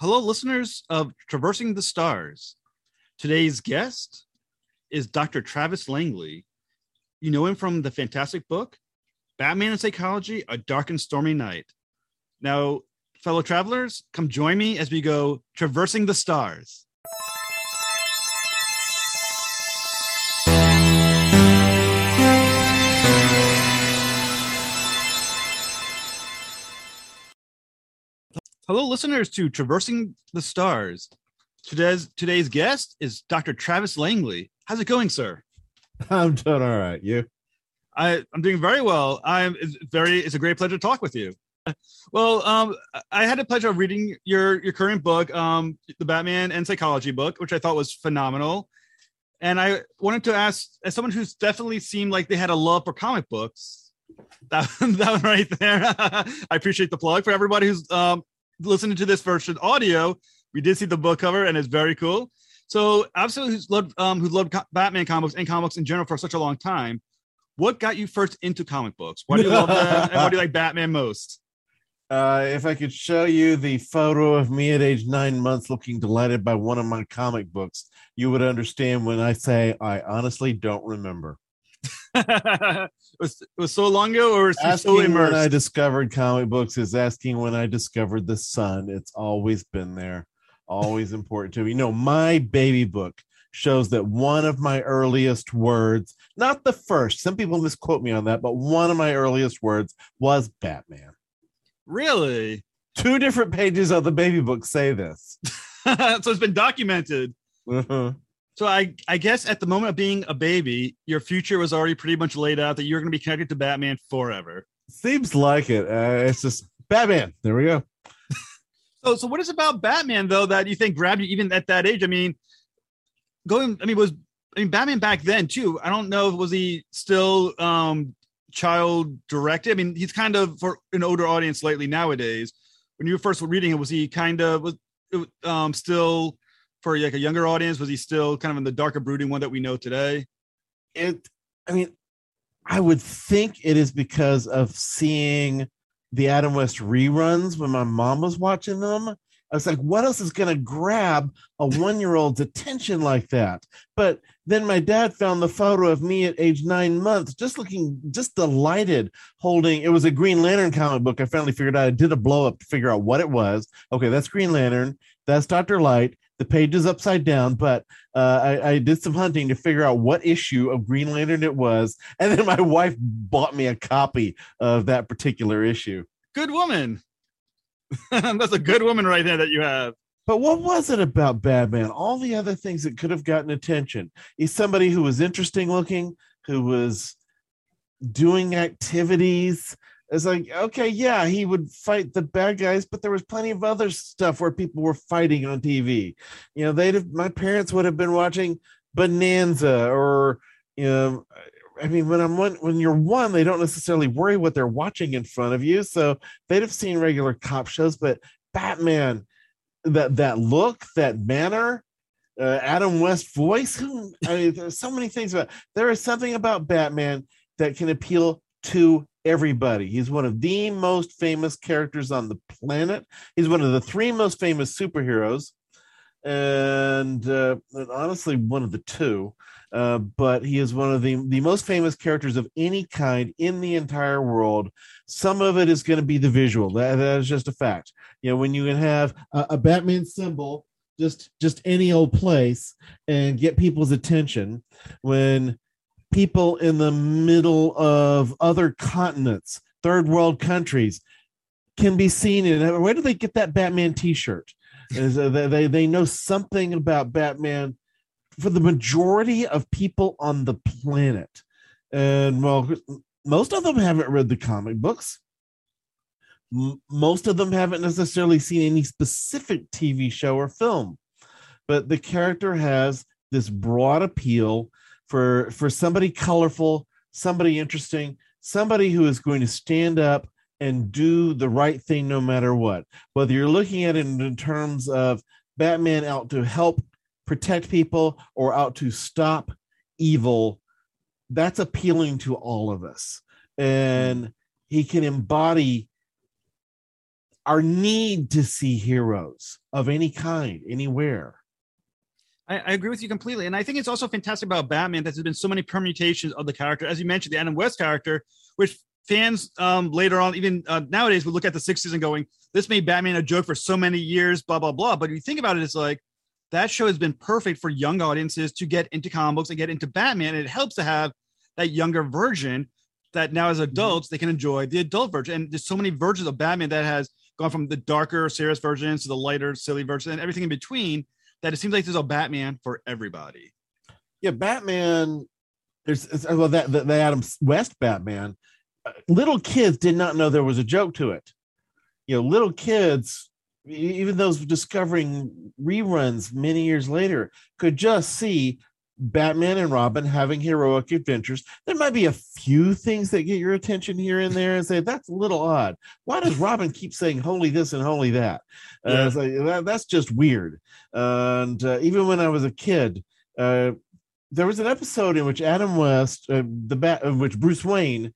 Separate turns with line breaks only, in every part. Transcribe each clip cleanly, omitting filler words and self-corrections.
Hello, listeners of Traversing the Stars. Today's guest is Dr. Travis Langley. You know him from the fantastic book, Batman and Psychology, A Dark and Stormy Night. Now, fellow travelers, come join me as we go Traversing the Stars. Hello, listeners to Traversing the Stars. Today's guest is Dr. Travis Langley. How's it going, sir?
I'm doing all right. You?
I'm doing very well. It's a great pleasure to talk with you. Well, I had the pleasure of reading your current book, the Batman and Psychology book, which I thought was phenomenal. And I wanted to ask, as someone who's definitely seemed like they had a love for comic books, that one right there. I appreciate the plug for everybody who's listening to this version audio. We did see the book cover, and it's very cool. So, absolutely, who's loved Batman comics and comics in general for such a long time. What got you first into comic books? Why do you love them, and why do you like Batman most?
If I could show you the photo of me at age 9 months looking delighted by one of my comic books, you would understand when I say I honestly don't remember.
it was so long ago, or was you
asking
so immersed?
When I discovered comic books is asking when I discovered the sun. It's always been there, always important to me. You know, my baby book shows that one of my earliest words, not the first, some people misquote me on that, but one of my earliest words was Batman.
Really?
2 different pages of the baby book say this.
So it's been documented.
Uh-huh.
So I guess at the moment of being a baby, your future was already pretty much laid out that you're going to be connected to Batman forever.
Seems like it. It's just Batman. There we go.
So what is it about Batman though that you think grabbed you even at that age? I mean, Batman back then too. I don't know, was he still child directed? I mean, he's kind of for an older audience lately nowadays. When you were first reading it, was he kind of still for like a younger audience? Was he still kind of in the darker brooding one that we know today?
I would think it is because of seeing the Adam West reruns when my mom was watching them. I was like, what else is going to grab a 1-year-old's attention like that? But then my dad found the photo of me at age 9 months, just delighted, holding, it was a Green Lantern comic book. I finally figured out, I did a blow up to figure out what it was. Okay, that's Green Lantern. That's Dr. Light. The page is upside down, but I did some hunting to figure out what issue of Green Lantern it was. And then my wife bought me a copy of that particular issue.
Good woman. That's a good woman right there that you have.
But what was it about Batman? All the other things that could have gotten attention. He's somebody who was interesting looking, who was doing activities. It's like, okay, yeah, he would fight the bad guys, but there was plenty of other stuff where people were fighting on TV. You know, my parents would have been watching Bonanza, or, you know, I mean, when you're 1, they don't necessarily worry what they're watching in front of you. So they'd have seen regular cop shows, but Batman, that look, that manner, Adam West voice, there's so many things there is something about Batman that can appeal to everybody. He's one of the most famous characters on the planet. He's one of the 3 most famous superheroes, and honestly, one of the 2. But he is one of the most famous characters of any kind in the entire world. Some of it is going to be the visual. That is just a fact. You know, when you can have a Batman symbol just any old place and get people's attention, when people in the middle of other continents, third world countries, can be seen in, where do they get that Batman t-shirt? They know something about Batman for the majority of people on the planet. And well, most of them haven't read the comic books. Most of them haven't necessarily seen any specific TV show or film, but the character has this broad appeal for somebody colorful, somebody interesting, somebody who is going to stand up and do the right thing no matter what. Whether you're looking at it in terms of Batman out to help protect people or out to stop evil, that's appealing to all of us. And he can embody our need to see heroes of any kind, anywhere.
I agree with you completely. And I think it's also fantastic about Batman that there's been so many permutations of the character. As you mentioned, the Adam West character, which fans later on, even nowadays, would look at the 60s and going, this made Batman a joke for so many years, blah, blah, blah. But if you think about it, it's like that show has been perfect for young audiences to get into comic books and get into Batman. And it helps to have that younger version that now as adults, they can enjoy the adult version. And there's so many versions of Batman that has gone from the darker, serious versions to the lighter, silly version and everything in between, that it seems like there's a Batman for everybody.
Yeah, Batman, well, the Adam West Batman, little kids did not know there was a joke to it. You know, little kids, even those discovering reruns many years later, could just see Batman and Robin having heroic adventures. There might be a few things that get your attention here and there and say, that's a little odd. Why does Robin keep saying holy this and holy that? That's just weird. And even when I was a kid, there was an episode in which Adam West, which Bruce Wayne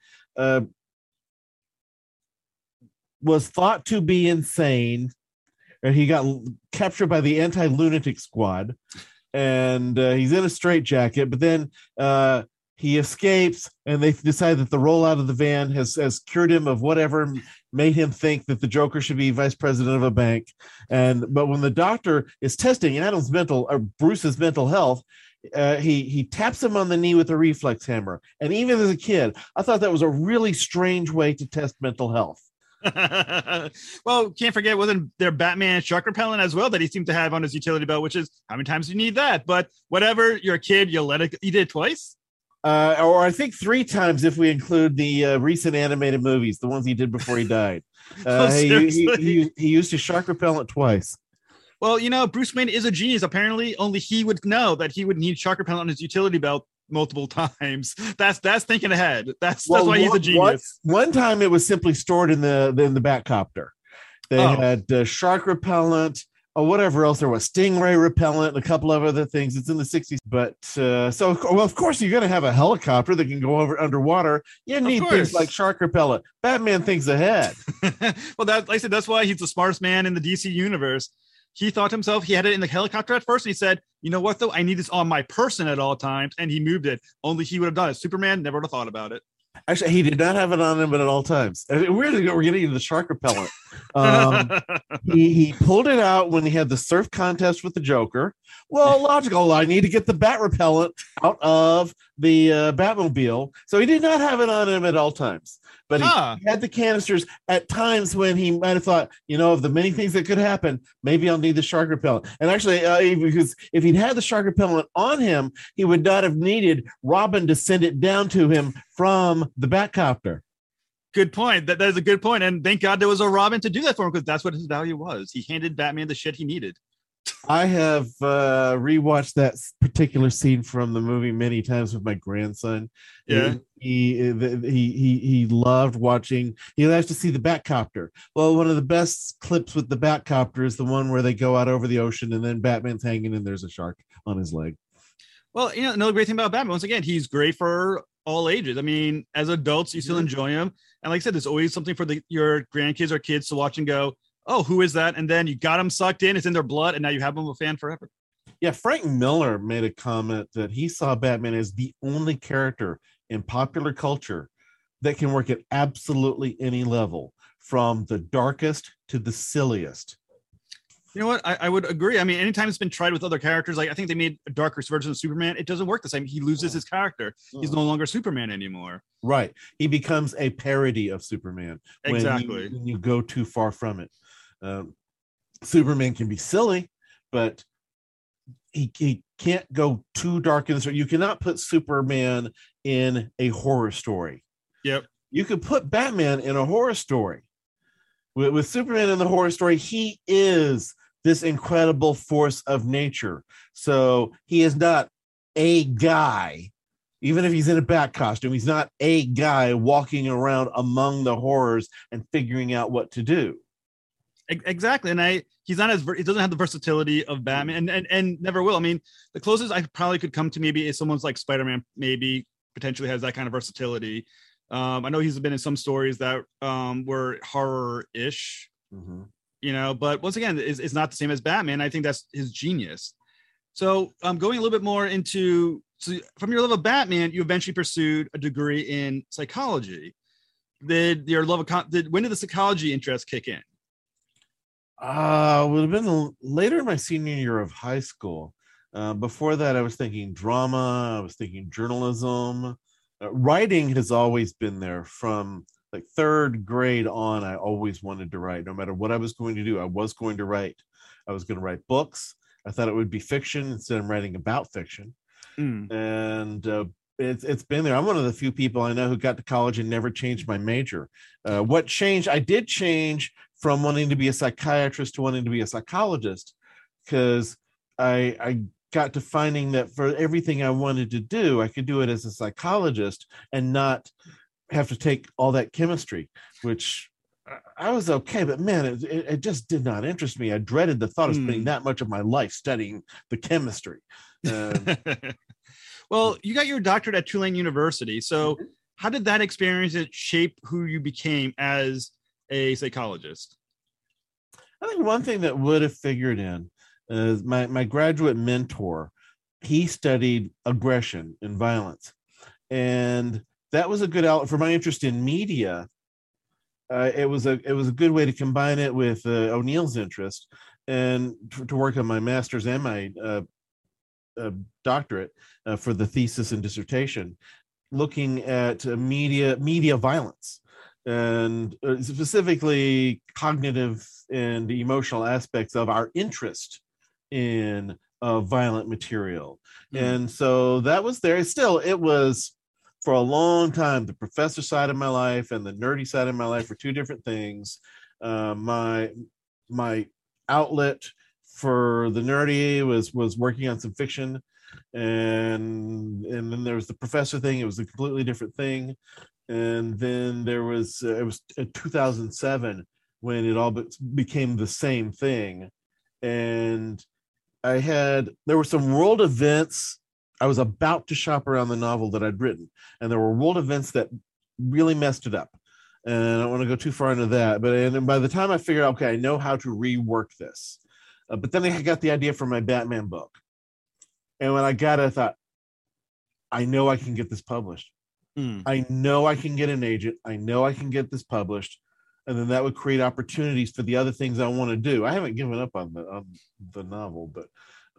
was thought to be insane, and he got captured by the anti-lunatic squad. And he's in a straitjacket, but then he escapes, and they decide that the rollout of the van has cured him of whatever made him think that the Joker should be vice president of a bank. But when the doctor is testing Bruce's mental health, he taps him on the knee with a reflex hammer. And even as a kid, I thought that was a really strange way to test mental health.
Well, can't forget, wasn't there Batman shark repellent as well that he seemed to have on his utility belt, which is how many times do you need that? But whatever, you're a kid, you did it twice?
Or I think 3 times if we include the recent animated movies, the ones he did before he died. He used his shark repellent twice.
Well, you know, Bruce Wayne is a genius. Apparently, only he would know that he would need shark repellent on his utility belt multiple times. That's thinking ahead. That's why he's a genius.
One time it was simply stored in the Batcopter. They had shark repellent or whatever else there was, stingray repellent, and a couple of other things. It's in the 60s. But of course, you're going to have a helicopter that can go over underwater. You need things like shark repellent. Batman thinks ahead.
Well, like I said, that's why he's the smartest man in the DC universe. He thought to himself, he had it in the helicopter at first, and he said, you know what, though? I need this on my person at all times, and he moved it. Only he would have done it. Superman never would have thought about it.
Actually, he did not have it on him at all times. We're getting into the shark repellent. He pulled it out when he had the surf contest with the Joker. Well, logical. I need to get the bat repellent out of the Batmobile. So he did not have it on him at all times. But he had the canisters at times when he might have thought, of the many things that could happen, maybe I'll need the shark repellent. And actually, because if he'd had the shark repellent on him, he would not have needed Robin to send it down to him from the Batcopter.
Good point. That is a good point. And thank God there was a Robin to do that for him, because that's what his value was. He handed Batman the shit he needed.
I have rewatched that particular scene from the movie many times with my grandson.
Yeah,
he loved watching. He likes to see the Batcopter. Well, one of the best clips with the Batcopter is the one where they go out over the ocean and then Batman's hanging and there's a shark on his leg.
Well, another great thing about Batman, once again, he's great for all ages. I mean, as adults, you still enjoy him, and like I said, there's always something for your grandkids or kids to watch and go, oh, who is that? And then you got them sucked in. It's in their blood. And now you have them a fan forever.
Yeah. Frank Miller made a comment that he saw Batman as the only character in popular culture that can work at absolutely any level, from the darkest to the silliest.
You know what? I would agree. I mean, anytime it's been tried with other characters, like I think they made a darker version of Superman, it doesn't work the same. He loses his character. He's no longer Superman anymore.
Right. He becomes a parody of Superman.
Exactly.
When you go too far from it. Superman can be silly, but he can't go too dark in this. You cannot put Superman in a horror story.
Yep.
You could put Batman in a horror story. With Superman in the horror story, he is this incredible force of nature. So he is not a guy. Even if he's in a bat costume, he's not a guy walking around among the horrors and figuring out what to do.
Exactly. And he doesn't have the versatility of Batman and never will. I mean, the closest I probably could come to maybe is someone's like Spider-Man, maybe potentially has that kind of versatility. I know he's been in some stories that were horror-ish,
Mm-hmm.
But once again, it's not the same as Batman. I think that's his genius. So going a little bit more into, so from your love of Batman, you eventually pursued a degree in psychology. When did the psychology interest kick in?
Would have been later in my senior year of high school. Before that, I was thinking drama. I was thinking journalism. Writing has always been there from like third grade on. I always wanted to write. No matter what I was going to do, I was going to write. I was going to write books. I thought it would be fiction instead of writing about fiction. And it's been there. I'm one of the few people I know who got to college and never changed my major. What changed? I did change from wanting to be a psychiatrist to wanting to be a psychologist, because I got to finding that for everything I wanted to do, I could do it as a psychologist and not have to take all that chemistry, which I was okay, but man, it just did not interest me. I dreaded the thought of spending that much of my life studying the chemistry.
Well, you got your doctorate at Tulane University. So how did that experience shape who you became as a psychologist?
I think one thing that would have figured in is my graduate mentor. He studied aggression and violence, and that was a good outlet for my interest in media. It was a good way to combine it with O'Neill's interest, and to work on my master's and my doctorate for the thesis and dissertation, looking at media violence, and specifically cognitive and emotional aspects of our interest in violent material. And so that was there. It was for a long time the professor side of my life and the nerdy side of my life were two different things. My outlet for the nerdy was working on some fiction, and then there was the professor thing. It was a completely different thing. And then there was it was 2007 when it all became the same thing. And there were some world events. I was about to shop around the novel that I'd written, and there were world events that really messed it up. And I don't want to go too far into that, but by the time I figured out, okay, I know how to rework this. But then I got the idea for my Batman book. And when I got it, I thought, I know I can get this published. I know I can get an agent. I know I can get this published. And then that would create opportunities for the other things I want to do. I haven't given up on the novel, but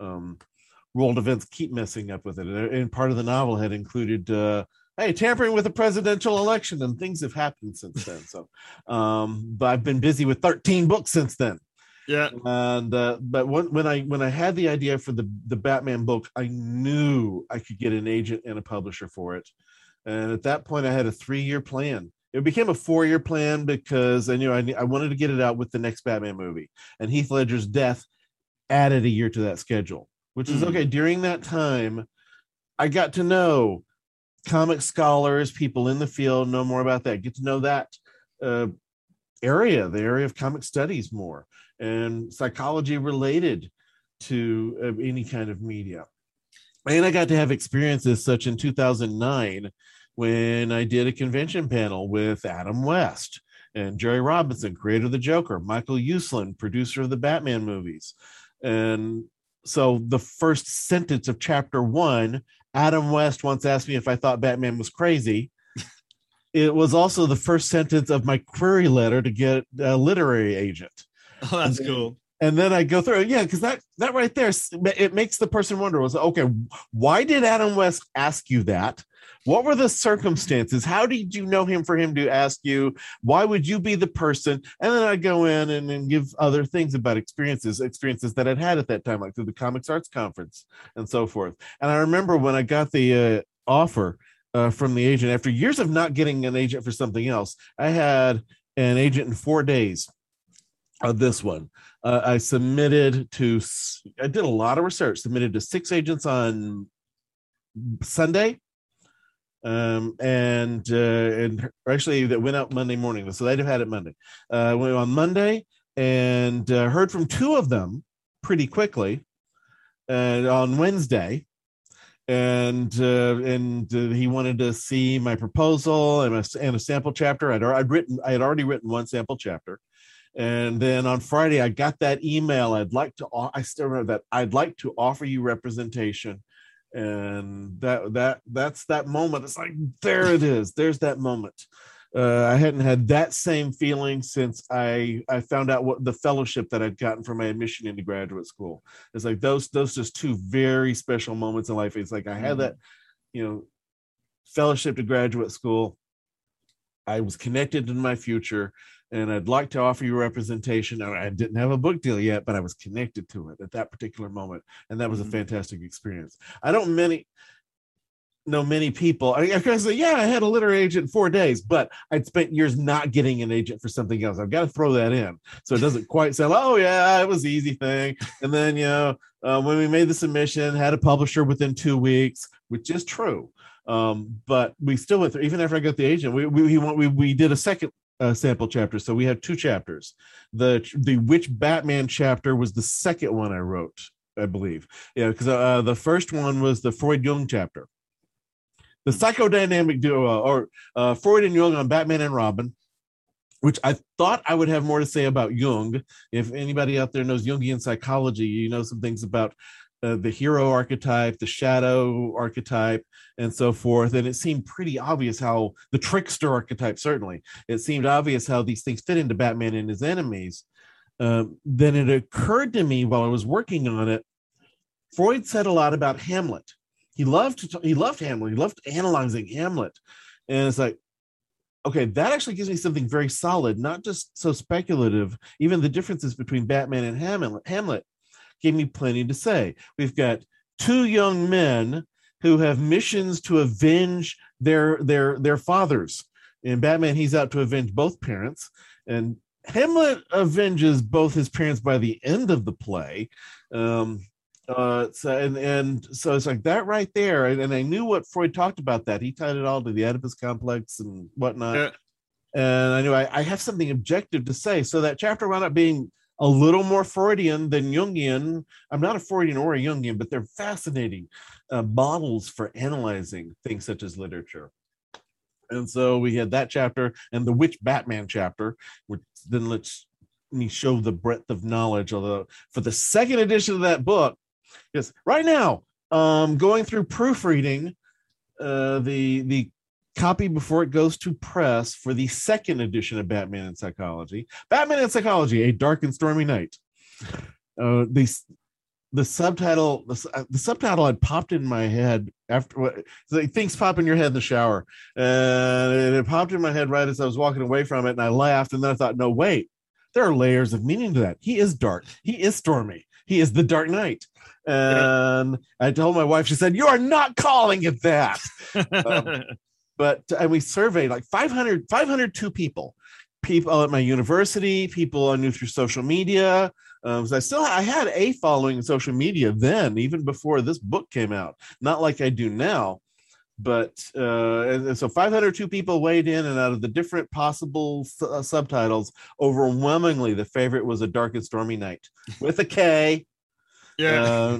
world events keep messing up with it. And part of the novel had included, tampering with the presidential election, and things have happened since then. So, but I've been busy with 13 books since then.
Yeah.
And but when I had the idea for the Batman book, I knew I could get an agent and a publisher for it. And at that point, I had a 3-year plan. It became a 4-year plan because I knew I wanted to get it out with the next Batman movie. And Heath Ledger's death added a year to that schedule, which is okay. During that time, I got to know comic scholars, people in the field, know more about that, get to know that the area of comic studies more, and psychology related to any kind of media. And I got to have experiences such in 2009 when I did a convention panel with Adam West and Jerry Robinson, creator of the Joker, Michael Uslan, producer of the Batman movies. And so the first sentence of chapter 1, Adam West once asked me if I thought Batman was crazy. It was also the first sentence of my query letter to get a literary agent.
Oh, that's cool.
And then I go through, because that right there, it makes the person wonder, okay, why did Adam West ask you that? What were the circumstances? How did you know him for him to ask you? Why would you be the person? And then I go in and give other things about experiences that I'd had at that time, like through the Comics Arts Conference and so forth. And I remember when I got the offer from the agent, after years of not getting an agent for something else, I had an agent in 4 days of this one. I did a lot of research, submitted to 6 agents on Sunday. And actually that went out Monday morning. So they'd have had it Monday. Went on Monday and heard from 2 of them pretty quickly on Wednesday. And he wanted to see my proposal and a sample chapter. I had already written one sample chapter. And then on Friday, I got that email. I still remember that. I'd like to offer you representation. And that's that moment. It's like, there it is. There's that moment. I hadn't had that same feeling since I found out what the fellowship that I'd gotten for my admission into graduate school. It's like those just two very special moments in life. It's like I had that, fellowship to graduate school. I was connected to my future, and I'd like to offer you representation. I didn't have a book deal yet, but I was connected to it at that particular moment, and that was a fantastic experience. I don't know many people. I can say, yeah, I had a literary agent in 4 days, but I'd spent years not getting an agent for something else. I've got to throw that in, so it doesn't quite sound, oh yeah, it was the easy thing. And then when we made the submission, had a publisher within 2 weeks, which is true. But we still went through, even after I got the agent, we did a second sample chapter. So we have 2 chapters. The Which Batman chapter was the second one I wrote, I believe. Yeah, because the first one was the Freud Jung chapter. The psychodynamic duo, or Freud and Jung on Batman and Robin, which I thought I would have more to say about Jung. If anybody out there knows Jungian psychology, you know some things about the hero archetype, the shadow archetype, and so forth. And it seemed pretty obvious how the trickster archetype, certainly, it seemed obvious how these things fit into Batman and his enemies. Then it occurred to me while I was working on it, Freud said a lot about Hamlet. He loved Hamlet. He loved analyzing Hamlet. And it's like, okay, that actually gives me something very solid, not just so speculative. Even the differences between Batman and Hamlet gave me plenty to say. We've got 2 young men who have missions to avenge their fathers. In Batman, he's out to avenge both parents, and Hamlet avenges both his parents by the end of the play. So it's like that right there. And I knew what Freud talked about that. He tied it all to the Oedipus complex and whatnot. Yeah. And I knew I have something objective to say. So that chapter wound up being a little more Freudian than Jungian. I'm not a Freudian or a Jungian, but they're fascinating models for analyzing things such as literature. And so we had that chapter and the Which Batman chapter, which then lets me show the breadth of knowledge. Although for the second edition of that book, yes, right now, going through proofreading the copy before it goes to press for the second edition of Batman and Psychology. Batman and Psychology, A Dark and Stormy Night. The subtitle had popped in my head after things pop in your head in the shower, and it popped in my head right as I was walking away from it, and I laughed, and then I thought, no, wait, there are layers of meaning to that. He is dark. He is stormy. He is the Dark Knight. And I told my wife, she said, you are not calling it that. And we surveyed like 502 people at my university, people I knew through social media. So I had a following in social media then, even before this book came out, not like I do now. But and so 502 people weighed in, and out of the different possible subtitles, overwhelmingly the favorite was A Dark and Stormy Night with a K. Yeah.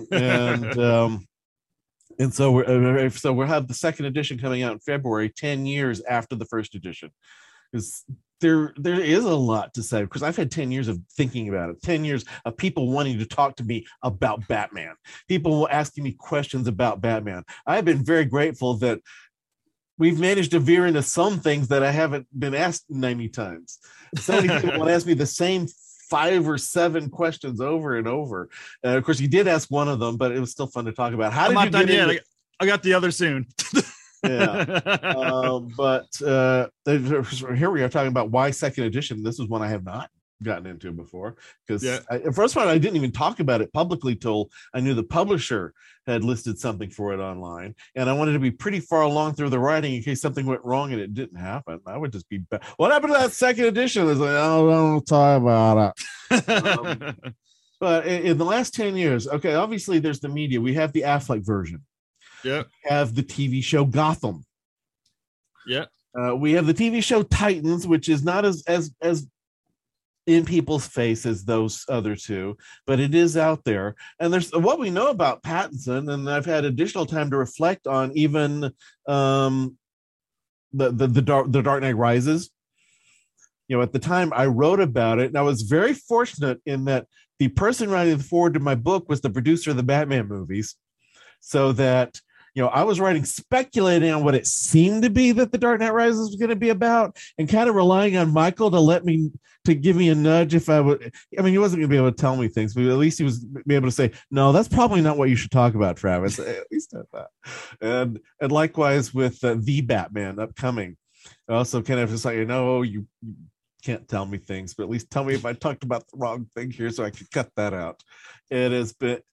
And so we'll have the second edition coming out in February, 10 years after the first edition. Because there is a lot to say, because I've had 10 years of thinking about it, 10 years of people wanting to talk to me about Batman, people asking me questions about Batman. I've been very grateful that we've managed to veer into some things that I haven't been asked 90 times. So many people want to ask me the same 5 or 7 questions over and over. Of course, you did ask one of them, but it was still fun to talk about. How did you get into...
I got the other soon.
Yeah. But here we are talking about why second edition. This is one I have not gotten into before, because first one, I didn't even talk about it publicly till I knew the publisher had listed something for it online, and I wanted to be pretty far along through the writing in case something went wrong and it didn't happen. I would just be what happened to that second edition? It's like, oh, don't talk about it. But in the last 10 years, okay, obviously there's the media. We have the Affleck version.
Yeah.
We have the TV show Gotham.
Yeah.
We have the TV show Titans, which is not as in people's face as those other two, but it is out there. And there's what we know about Pattinson, and I've had additional time to reflect on even the Dark Knight Rises. at the time I wrote about it, and I was very fortunate in that the person writing the forward to my book was the producer of the Batman movies, so that I was writing speculating on what it seemed to be that the Dark Knight Rises was going to be about, and kind of relying on Michael to give me a nudge if I would. I mean, he wasn't going to be able to tell me things, but at least he was be able to say, no, that's probably not what you should talk about, Travis. At least I thought. And likewise with the Batman upcoming. Also kind of just like, you can't tell me things, but at least tell me if I talked about the wrong thing here so I could cut that out. It has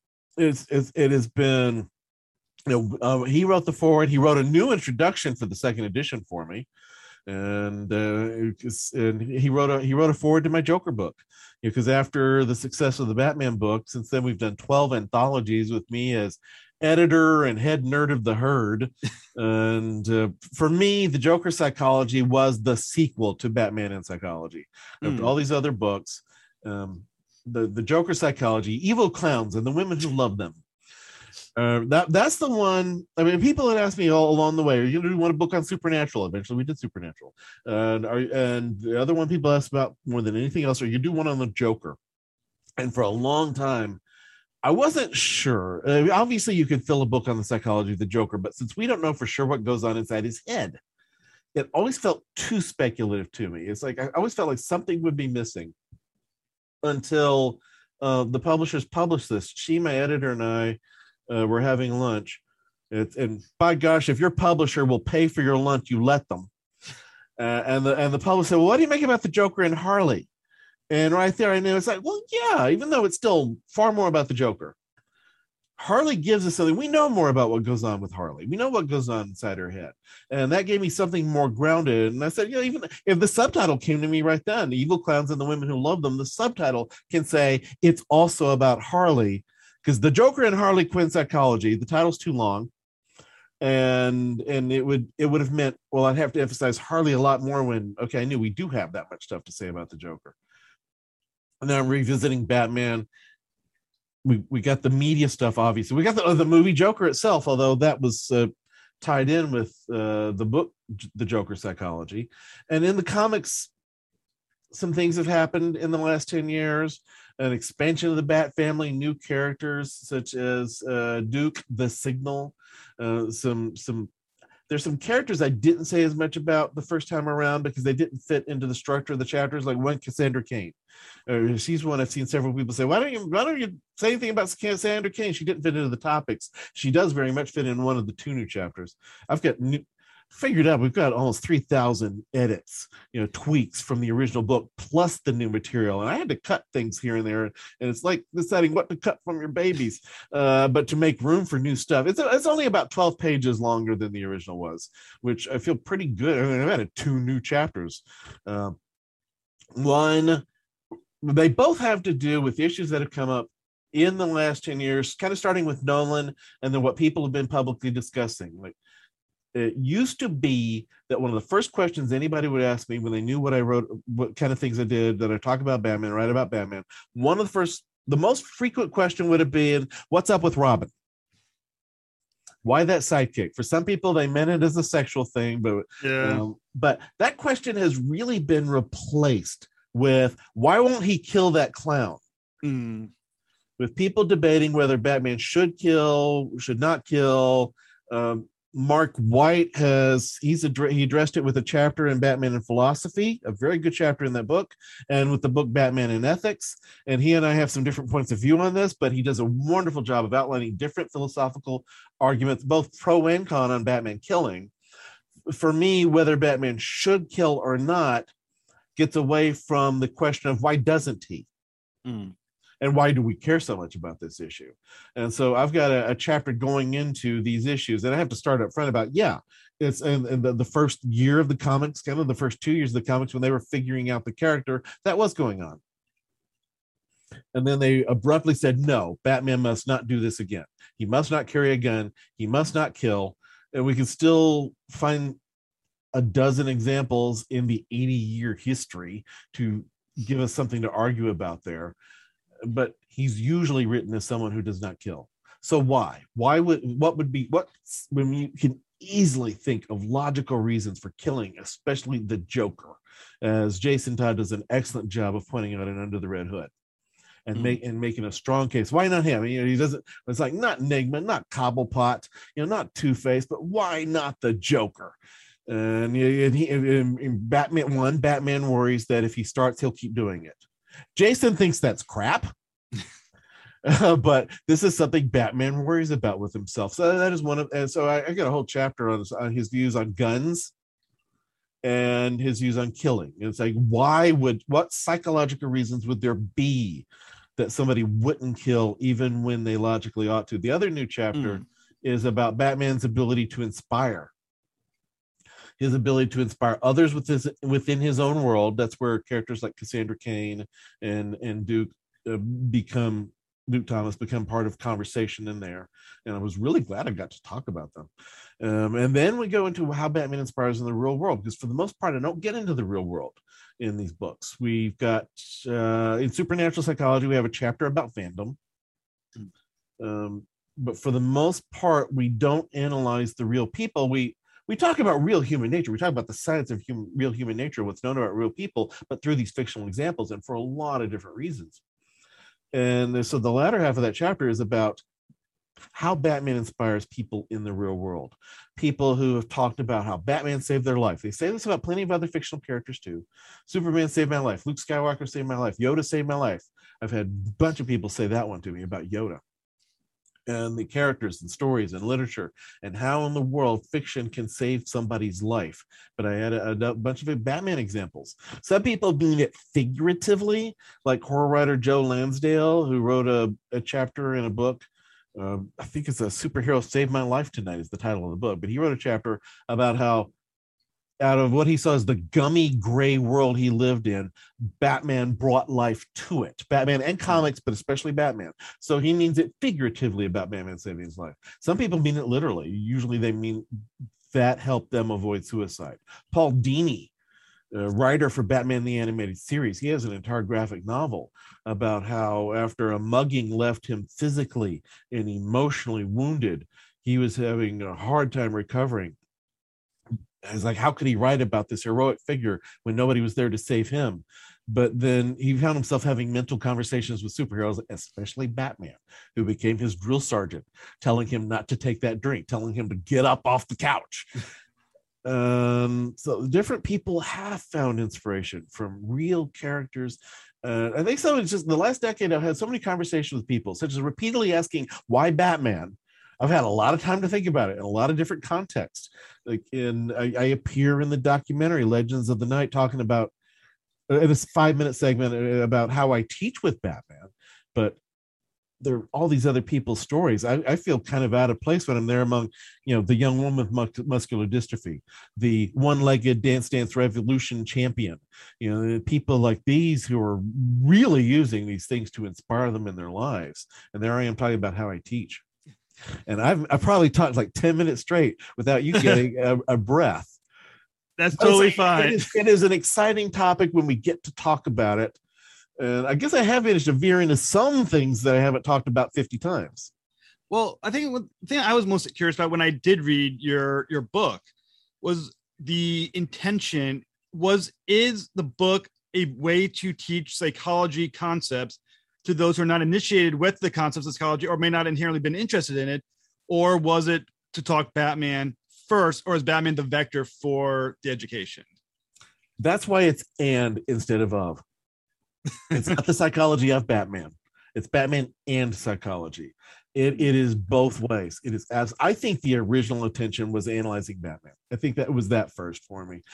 been he wrote the forward. He wrote a new introduction for the second edition for me, and he wrote a forward to my Joker book. Because after the success of the Batman book, since then we've done 12 anthologies with me as editor and head nerd of the herd. And for me, the Joker Psychology was the sequel to Batman in Psychology. After all these other books, the Joker Psychology, Evil Clowns and the Women Who Love Them. That's the one. I mean, people had asked me all along the way, are you going to want a book on Supernatural? Eventually we did Supernatural. And the other one people asked about more than anything else, are you do one on the Joker? And for a long time, I wasn't sure. Obviously, you could fill a book on the psychology of the Joker, but since we don't know for sure what goes on inside his head, it always felt too speculative to me. It's like I always felt like something would be missing until the publishers published this. She, my editor, and I were having lunch. And by gosh, if your publisher will pay for your lunch, you let them. And the publisher said, well, what do you make about the Joker and Harley? And right there, I knew it's like, well, yeah, even though it's still far more about the Joker, Harley gives us something. We know more about what goes on with Harley. We know what goes on inside her head. And that gave me something more grounded. And I said, even if the subtitle came to me right then, Evil Clowns and the Women Who Love Them, the subtitle can say it's also about Harley, because the Joker and Harley Quinn Psychology, the title's too long. And it would have meant, well, I'd have to emphasize Harley a lot more when, okay, I knew we do have that much stuff to say about the Joker. And then I'm revisiting Batman. We got the media stuff, obviously. We got the movie Joker itself, although that was tied in with the book, The Joker Psychology. And in the comics, some things have happened in the last 10 years. An expansion of the Bat family, new characters such as Duke the Signal. There's some characters I didn't say as much about the first time around because they didn't fit into the structure of the chapters, like one Cassandra Cain. She's one I've seen several people say, why don't you say anything about Cassandra Cain? She didn't fit into the topics. She does very much fit in one of the 2 new chapters. I've got figured out we've got almost 3,000 edits, tweaks from the original book plus the new material, and I had to cut things here and there, and it's like deciding what to cut from your babies, but to make room for new stuff. It's only about 12 pages longer than the original was, which I feel pretty good. I mean, I've added 2 new chapters. They both have to do with issues that have come up in the last 10 years, kind of starting with Nolan and then what people have been publicly discussing. Like, it used to be that one of the first questions anybody would ask me when they knew what I wrote, what kind of things I did, that I talk about Batman, write about Batman. The most frequent question would have been, what's up with Robin? Why that sidekick? For some people, they meant it as a sexual thing, but that question has really been replaced with, why won't he kill that clown? With people debating whether Batman should kill, should not kill. Mark White he addressed it with a chapter in Batman and Philosophy, a very good chapter in that book, and with the book Batman and Ethics. And he and I have some different points of view on this, but he does a wonderful job of outlining different philosophical arguments, both pro and con, on Batman killing. For me, whether Batman should kill or not gets away from the question of why doesn't he? And why do we care so much about this issue? And so I've got a chapter going into these issues, and I have to start up front about, it's in the first year of the comics, kind of the first 2 years of the comics when they were figuring out the character, that was going on. And then they abruptly said, no, Batman must not do this again. He must not carry a gun. He must not kill. And we can still find a dozen examples in the 80-year history to give us something to argue about there. But he's usually written as someone who does not kill. So why? When you can easily think of logical reasons for killing, especially the Joker, as Jason Todd does an excellent job of pointing out in Under the Red Hood. And making a strong case. Why not him? He doesn't. It's like not Enigma, not Cobblepot, not Two-Face, but why not the Joker? And in Batman worries that if he starts, he'll keep doing it. Jason thinks that's crap, but this is something Batman worries about with himself. So that is one of. And so I got a whole chapter on his views on guns and his views on killing. And it's like, what psychological reasons would there be that somebody wouldn't kill even when they logically ought to? The other new chapter is about Batman's ability to inspire. His ability to inspire others within his own world. That's where characters like Cassandra Cain and Duke Thomas become part of conversation in there. And I was really glad I got to talk about them. And then we go into how Batman inspires in the real world, because for the most part, I don't get into the real world in these books. We've got in Supernatural Psychology, we have a chapter about fandom. But for the most part, we don't analyze the real people. We talk about real human nature. We talk about the science of real human nature, what's known about real people, but through these fictional examples and for a lot of different reasons. And so the latter half of that chapter is about how Batman inspires people in the real world. People who have talked about how Batman saved their life. They say this about plenty of other fictional characters too. Superman saved my life. Luke Skywalker saved my life. Yoda saved my life. I've had a bunch of people say that one to me about Yoda. And the characters and stories and literature and how in the world fiction can save somebody's life. But I had a bunch of Batman examples. Some people mean it figuratively, like horror writer Joe Lansdale, who wrote a chapter in a book. I think it's A Superhero Saved My Life Tonight is the title of the book. But he wrote a chapter about how out of what he saw as the gummy gray world he lived in, Batman brought life to it. Batman and comics, but especially Batman. So he means it figuratively about Batman saving his life. Some people mean it literally. Usually they mean that helped them avoid suicide. Paul Dini, writer for Batman the Animated Series, he has an entire graphic novel about how after a mugging left him physically and emotionally wounded, he was having a hard time recovering. It's like, how could he write about this heroic figure when nobody was there to save him? But then he found himself having mental conversations with superheroes, especially Batman, who became his drill sergeant, telling him not to take that drink, telling him to get up off the couch. So different people have found inspiration from real characters. I think so. It's just the last decade, I've had so many conversations with people, such as repeatedly asking, why Batman? I've had a lot of time to think about it in a lot of different contexts. Like I appear in the documentary Legends of the Night talking about in this 5-minute segment about how I teach with Batman, but there are all these other people's stories. I feel kind of out of place when I'm there among, the young woman with muscular dystrophy, the one-legged Dance Revolution champion, people like these who are really using these things to inspire them in their lives. And there I am talking about how I teach. And I've probably talked like 10 minutes straight without you getting a breath.
That's totally fine.
It is an exciting topic when we get to talk about it. And I guess I have managed to veer into some things that I haven't talked about 50 times.
Well, I think the thing I was most curious about when I did read your book was the intention. Is the book a way to teach psychology concepts to those who are not initiated with the concepts of psychology or may not inherently been interested in it? Or was it to talk Batman first, or is Batman the vector for the education?
That's why it's and instead of. It's not the psychology of Batman. It's Batman and psychology. It is both ways. It is as I think the original intention was analyzing Batman. I think that was that first for me.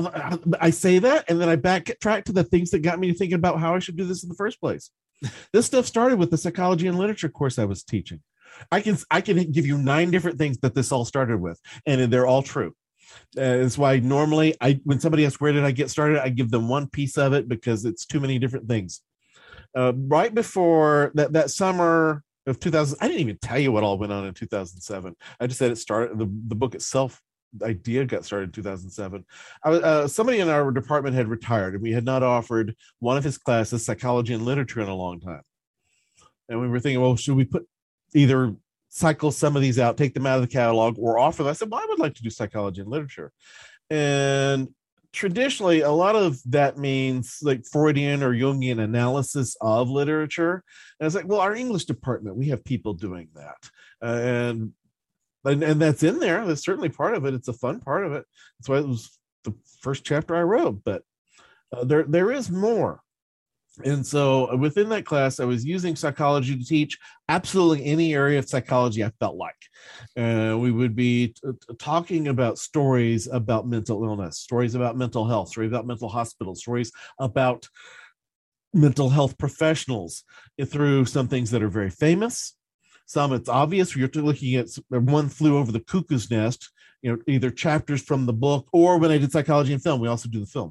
I say that, and then I backtrack to the things that got me thinking about how I should do this in the first place. This stuff started with the psychology and literature course I was teaching. I can give you 9 different things that this all started with, and they're all true. That's why normally when somebody asks where did I get started, I give them one piece of it because it's too many different things. Right before that summer of 2000, I didn't even tell you what all went on in 2007. I just said it started. The book itself, the idea got started in 2007. Somebody in our department had retired, and we had not offered one of his classes, psychology and literature, in a long time. And we were thinking, well, should we put either cycle some of these out, take them out of the catalog, or offer them. I said, well, I would like to do psychology and literature. And traditionally, a lot of that means like Freudian or Jungian analysis of literature. And I was like, well, our English department, we have people doing that. And that's in there. That's certainly part of it. It's a fun part of it. That's why it was the first chapter I wrote. But there is more. And so within that class, I was using psychology to teach absolutely any area of psychology I felt like. We would be talking about stories about mental illness, stories about mental health, stories about mental hospitals, stories about mental health professionals, through some things that are very famous. Some it's obvious. You're looking at One Flew Over the Cuckoo's Nest, either chapters from the book, or when I did psychology and film, we also do the film.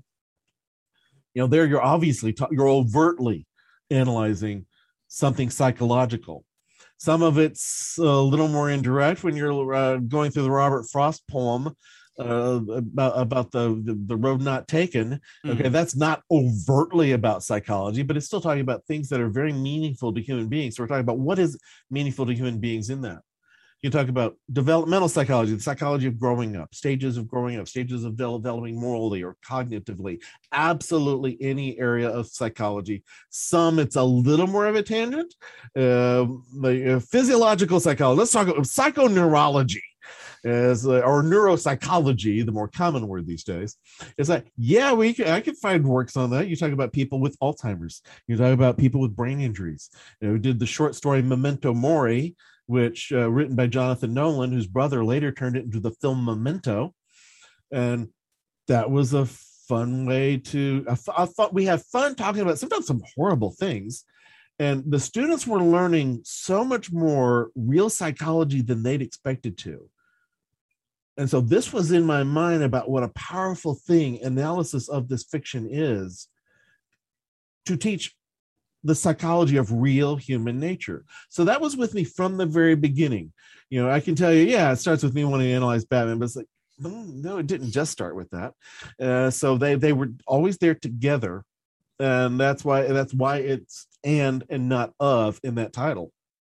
There you're obviously you're overtly analyzing something psychological. Some of it's a little more indirect when you're going through the Robert Frost poem about the road not taken. Okay, that's not overtly about psychology, but it's still talking about things that are very meaningful to human beings. So we're talking about what is meaningful to human beings in that. You talk about developmental psychology, the psychology of growing up, stages of growing up, stages of developing morally or cognitively, absolutely any area of psychology. Some, it's a little more of a tangent. Physiological psychology, let's talk about psychoneurology. Or neuropsychology, the more common word these days. It's like, yeah, I could find works on that. You talk about people with Alzheimer's. You talk about people with brain injuries. We did the short story Memento Mori, which written by Jonathan Nolan, whose brother later turned it into the film Memento. And that was a fun way to, I thought we have fun talking about sometimes some horrible things. And the students were learning so much more real psychology than they'd expected to. And so this was in my mind about what a powerful thing analysis of this fiction is, to teach the psychology of real human nature. So that was with me from the very beginning. I can tell you, yeah, it starts with me wanting to analyze Batman, but it's like, no, it didn't just start with that. So they were always there together. And that's why it's and not of in that title.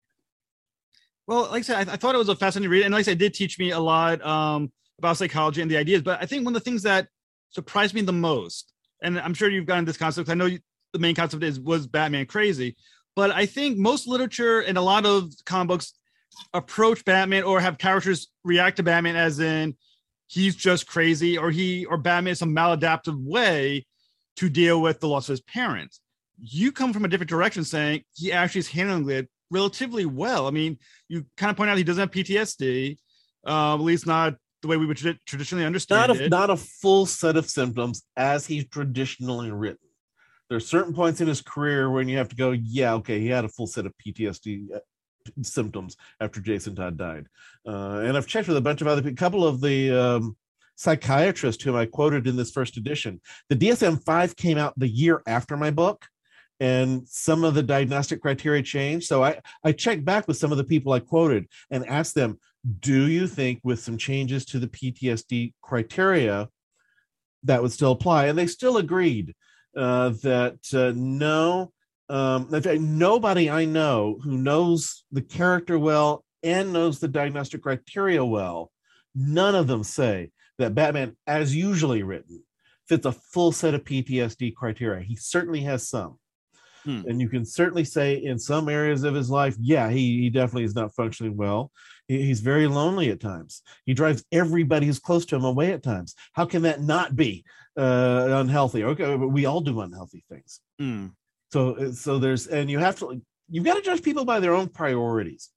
Well, like I said, I thought it was a fascinating read. And like I said, it did teach me a lot about psychology and the ideas. But I think one of the things that surprised me the most, and I'm sure you've gotten this concept, I know the main concept was Batman crazy, but I think most literature and a lot of comic books approach Batman or have characters react to Batman as in he's just crazy, or Batman is some maladaptive way to deal with the loss of his parents. You come from a different direction, saying he actually is handling it relatively well. I mean, you kind of point out he doesn't have PTSD, at least not the way we would traditionally understand it.
Not a full set of symptoms as he's traditionally written. There's certain points in his career when you have to go, yeah, okay, he had a full set of PTSD symptoms after Jason Todd died. And I've checked with a bunch of other people, a couple of the psychiatrists whom I quoted in this first edition. The DSM-5 came out the year after my book, and some of the diagnostic criteria changed. So I checked back with some of the people I quoted and asked them, do you think with some changes to the PTSD criteria that would still apply? And they still agreed that no. In fact, nobody I know who knows the character well and knows the diagnostic criteria well, none of them say that Batman, as usually written, fits a full set of PTSD criteria. He certainly has some. And you can certainly say in some areas of his life, yeah, he definitely is not functioning well. He's very lonely at times. He drives everybody who's close to him away at times. How can that not be unhealthy? Okay, but we all do unhealthy things. So there's, and you've got to judge people by their own priorities.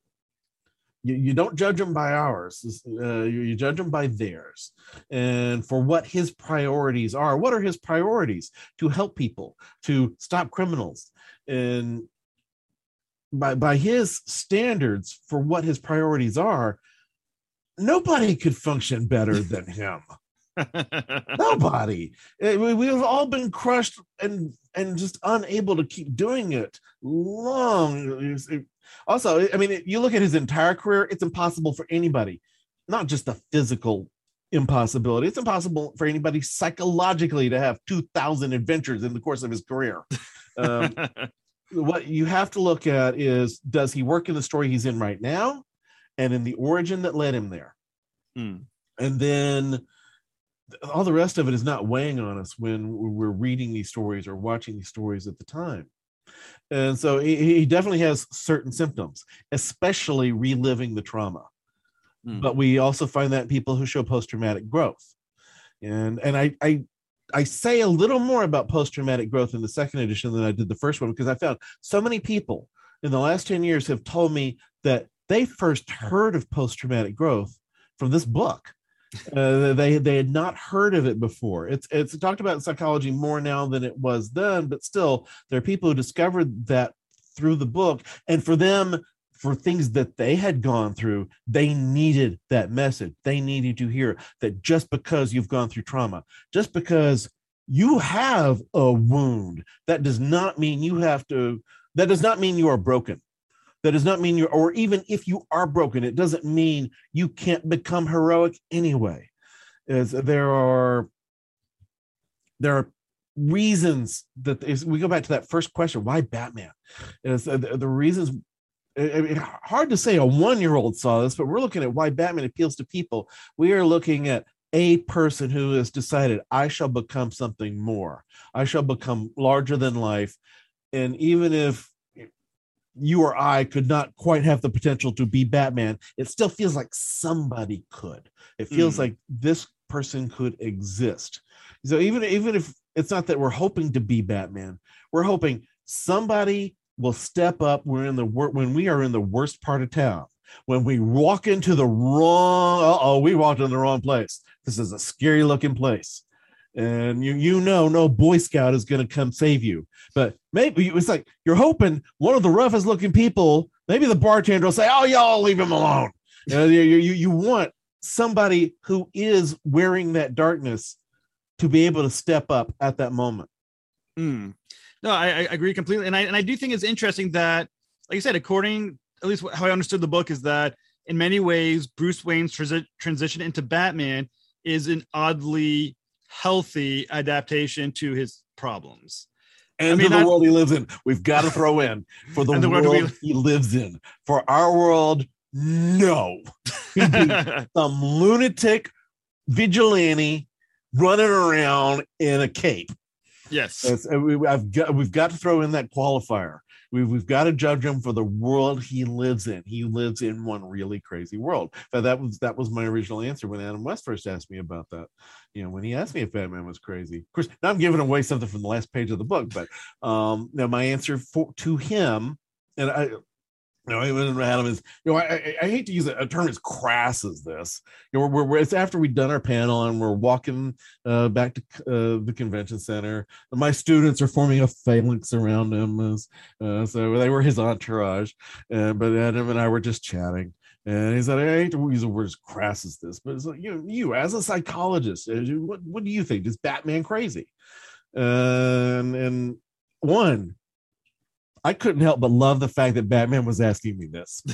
You don't judge them by ours. You judge them by theirs. And for what his priorities are. What are his priorities? To help people, to stop criminals. And by his standards for what his priorities are, nobody could function better than him. Nobody. We've all been crushed and just unable to keep doing it long. Also, I mean, you look at his entire career, it's impossible for anybody, not just the physical impossibility. It's impossible for anybody psychologically to have 2,000 adventures in the course of his career. what you have to look at is, does he work in the story he's in right now and in the origin that led him there?
Mm.
And then all the rest of it is not weighing on us when we're reading these stories or watching these stories at the time. And so he definitely has certain symptoms, especially reliving the trauma. But we also find that in people who show post-traumatic growth. And I say a little more about post-traumatic growth in the second edition than I did the first one, because I found so many people in the last 10 years have told me that they first heard of post-traumatic growth from this book. They had not heard of it before. It's talked about in psychology more now than it was then, but still there are people who discovered that through the book. And for them, for things that they had gone through, they needed that message. They needed to hear that just because you've gone through trauma, just because you have a wound, that does not mean you are broken. That does not mean or even if you are broken, it doesn't mean you can't become heroic anyway. There are reasons that we go back to that first question, why Batman? The reasons. Hard to say a 1-year-old saw this, but we're looking at why Batman appeals to people. We are looking at a person who has decided, I shall become something more. I shall become larger than life. And even if you or I could not quite have the potential to be Batman, it still feels like somebody could. It feels like this person could exist. So even if it's not that we're hoping to be Batman, we're hoping somebody will step up. When we are in the worst part of town, when we walk into the wrong, we walked in the wrong place. This is a scary looking place. And no Boy Scout is going to come save you. But maybe it's like you're hoping one of the roughest looking people, maybe the bartender will say, oh, y'all leave him alone. You want somebody who is wearing that darkness to be able to step up at that moment.
No, I agree completely. And I do think it's interesting that, like you said, according, at least how I understood the book, is that in many ways, Bruce Wayne's transition into Batman is an oddly healthy adaptation to his problems.
And the world he lives in. We've got to throw in for the world he lives in. For our world, no. He'd be some lunatic vigilante running around in a cape.
Yes,
we've got to throw in that qualifier. We've got to judge him for the world he lives in. He lives in one really crazy world. But that was my original answer when Adam West first asked me about that. When he asked me if Batman was crazy. Of course, now I'm giving away something from the last page of the book, but now my answer to him, and Adam is, I hate to use a term as crass as this. It's after we've done our panel and we're walking back to the convention center. My students are forming a phalanx around him, so they were his entourage. But Adam and I were just chatting, and he said, "I hate to use the word as crass as this, but it's like, you as a psychologist, what do you think? Is Batman crazy?" And one. I couldn't help but love the fact that Batman was asking me this.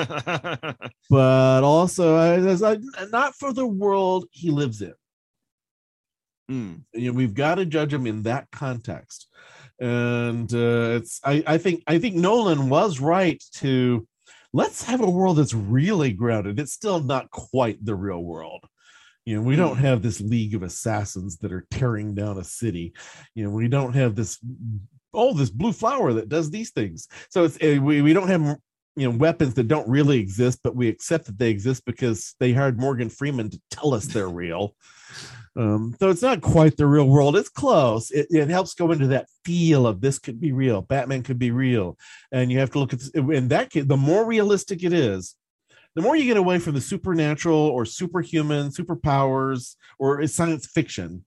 But also, not for the world he lives in. We've got to judge him in that context. And I think Nolan was right to, let's have a world that's really grounded. It's still not quite the real world. We don't have this League of Assassins that are tearing down a city. We don't have this blue flower that does these things. So we don't have weapons that don't really exist, but we accept that they exist because they hired Morgan Freeman to tell us they're real. So it's not quite the real world. It's close. It helps go into that feel of this could be real. Batman could be real. And you have to look at this. In that case, the more realistic it is, the more you get away from the supernatural or superhuman, superpowers, or science fiction,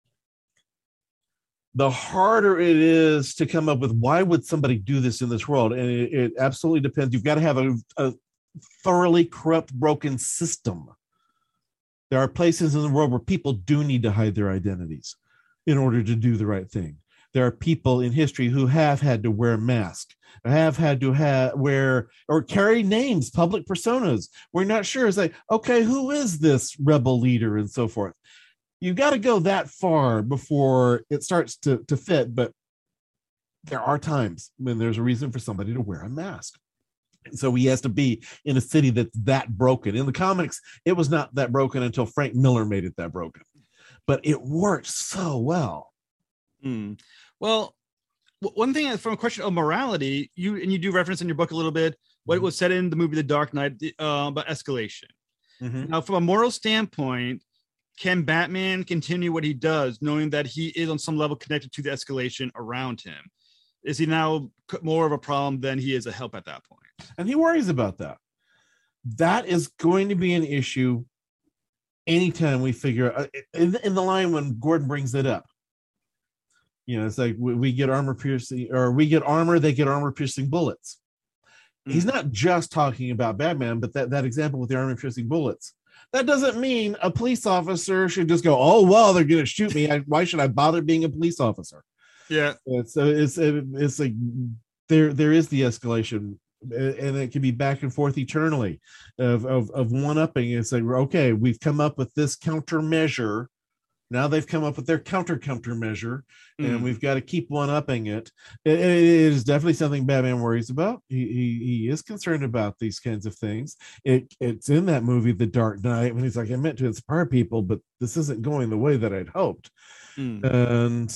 the harder it is to come up with why would somebody do this in this world. And it absolutely depends. You've got to have a thoroughly corrupt, broken system. There are places in the world where people do need to hide their identities in order to do the right thing. There are people in history who have had to wear masks, have had to wear or carry names, public personas. We're not sure. It's like, okay, who is this rebel leader and so forth? You've got to go that far before it starts to fit. But there are times when there's a reason for somebody to wear a mask. So he has to be in a city that's that broken. In the comics, it was not that broken until Frank Miller made it that broken. But it worked so well.
Well, one thing from a question of morality, you do reference in your book a little bit what was said in the movie The Dark Knight about escalation. Now, from a moral standpoint, can Batman continue what he does, knowing that he is on some level connected to the escalation around him? Is he now more of a problem than he is a help at that point?
And he worries about that. That is going to be an issue anytime we figure in the line when Gordon brings it up. It's like we get armor piercing, or we get armor, they get armor piercing bullets. He's not just talking about Batman, but that example with the armor piercing bullets. That doesn't mean a police officer should just go, oh, well, they're going to shoot me. Why should I bother being a police officer?
Yeah.
So it's like there is the escalation, and it can be back and forth eternally of one-upping. It's like, okay, we've come up with this countermeasure. Now they've come up with their countermeasure, and we've got to keep one-upping it. It is definitely something Batman worries about. He is concerned about these kinds of things. It's in that movie, The Dark Knight, when he's like, I meant to inspire people, but this isn't going the way that I'd hoped. And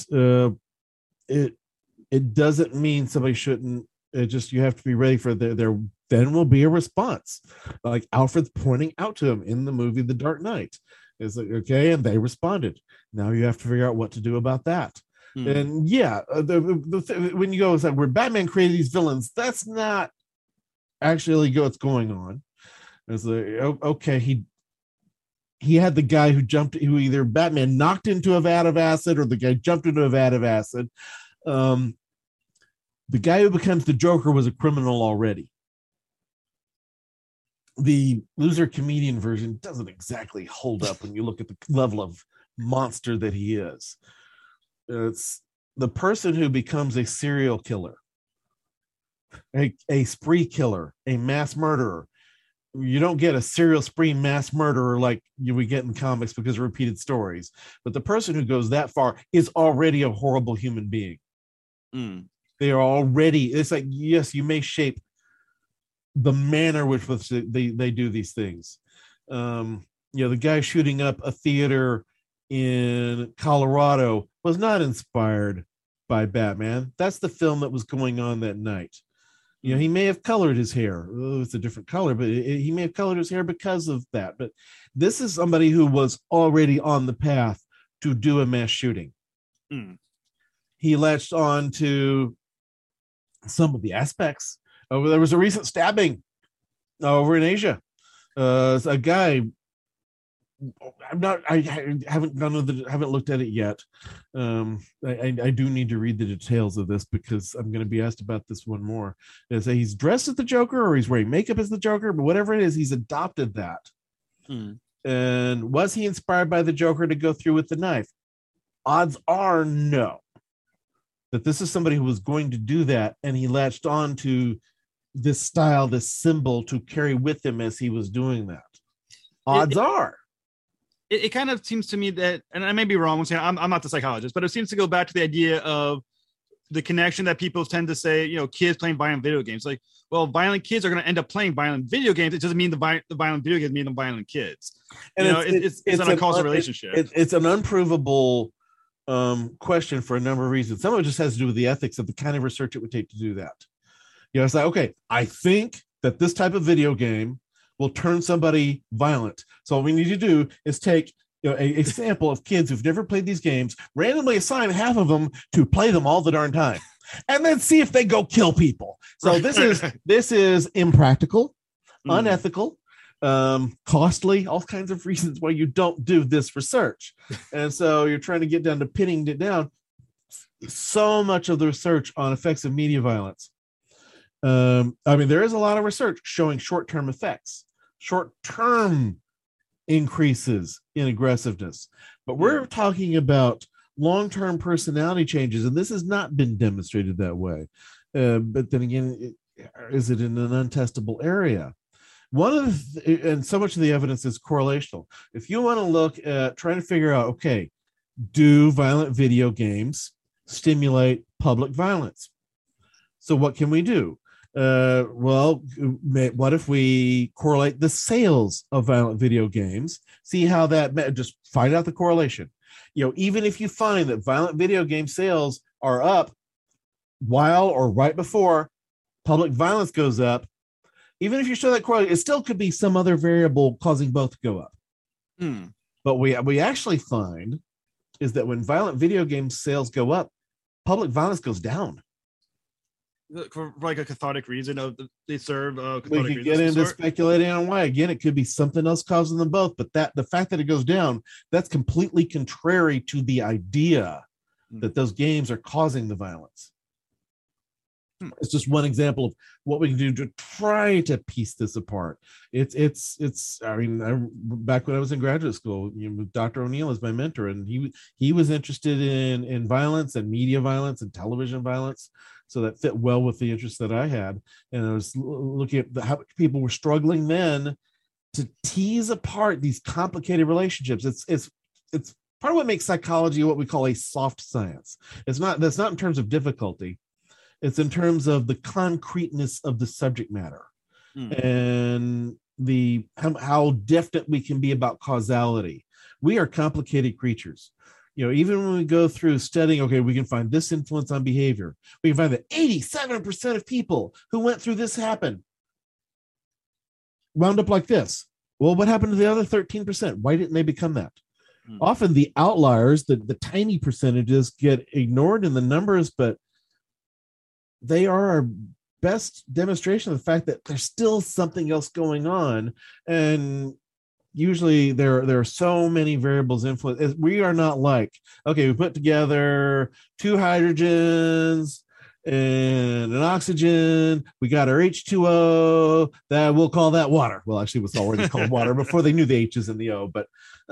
it doesn't mean somebody shouldn't. You have to be ready for there then will be a response, like Alfred's pointing out to him in the movie The Dark Knight. It's like, okay, and they responded. Now you have to figure out what to do about that. And yeah, when you go, it's like where Batman created these villains, that's not actually what's going on. It's like, okay, he had the guy who either Batman knocked into a vat of acid, or the guy jumped into a vat of acid. The guy who becomes the Joker was a criminal already. The loser comedian version doesn't exactly hold up when you look at the level of monster that he is. It's the person who becomes a serial killer, a spree killer, a mass murderer. You don't get a serial spree mass murderer like we get in comics because of repeated stories. But the person who goes that far is already a horrible human being. They are already, it's like, yes, you may shape the manner with which they do these things. The guy shooting up a theater in Colorado was not inspired by Batman. That's the film that was going on that night. He may have colored his hair. It's a different color, but he may have colored his hair because of that. But this is somebody who was already on the path to do a mass shooting. He latched on to some of the aspects. There was a recent stabbing over in Asia. A guy, I haven't looked at it yet. I do need to read the details of this because I'm going to be asked about this one more. He's dressed as the Joker, or he's wearing makeup as the Joker, but whatever it is, he's adopted that. And was he inspired by the Joker to go through with the knife? Odds are no. That this is somebody who was going to do that, and he latched on to this style, this symbol to carry with him as he was doing that. Odds are.
It kind of seems to me that, and I may be wrong, I'm not the psychologist, but it seems to go back to the idea of the connection that people tend to say, kids playing violent video games. Like, well, violent kids are going to end up playing violent video games. It doesn't mean the violent video games mean the violent kids. And it's not a causal relationship.
It's an unprovable question for a number of reasons. Some of it just has to do with the ethics of the kind of research it would take to do that. It's like, okay, I think that this type of video game will turn somebody violent. So all we need to do is take a sample of kids who've never played these games, randomly assign half of them to play them all the darn time, and then see if they go kill people. So this is impractical, unethical, costly, all kinds of reasons why you don't do this research. And so you're trying to get down to pinning it down. So much of the research on effects of media violence. There is a lot of research showing short-term effects, short-term increases in aggressiveness, but we're talking about long-term personality changes, and this has not been demonstrated that way. But then again, is it in an untestable area? And so much of the evidence is correlational. If you want to look at trying to figure out, okay, do violent video games stimulate public violence? So what can we do? Well, what if we correlate the sales of violent video games? See how that, just find out the correlation. Even if you find that violent video game sales are up while or right before public violence goes up, even if you show that correlation, it still could be some other variable causing both to go up. But we actually find is that when violent video game sales go up, public violence goes down.
For like a cathartic reason of they serve.
We can get into speculating on why. Again, it could be something else causing them both, but the fact that it goes down, that's completely contrary to the idea that those games are causing the violence. It's just one example of what we can do to try to piece this apart. It's. I mean, back when I was in graduate school, Dr. O'Neill is my mentor, and he was interested in violence and media violence and television violence. So that fit well with the interests that I had. And I was looking at how people were struggling then to tease apart these complicated relationships. It's part of what makes psychology what we call a soft science. That's not in terms of difficulty. It's in terms of the concreteness of the subject matter and how definite we can be about causality. We are complicated creatures. Even when we go through studying, okay, we can find this influence on behavior. We can find that 87% of people who went through this wound up like this. Well, what happened to the other 13%? Why didn't they become that? Often the outliers, the tiny percentages, get ignored in the numbers, but they are our best demonstration of the fact that there's still something else going on. And usually there are so many variables influence. We are not like, okay, we put together 2 hydrogens and an oxygen. We got our H2O. That we'll call that water. Well, actually, it was already called water before they knew the H's and the O. But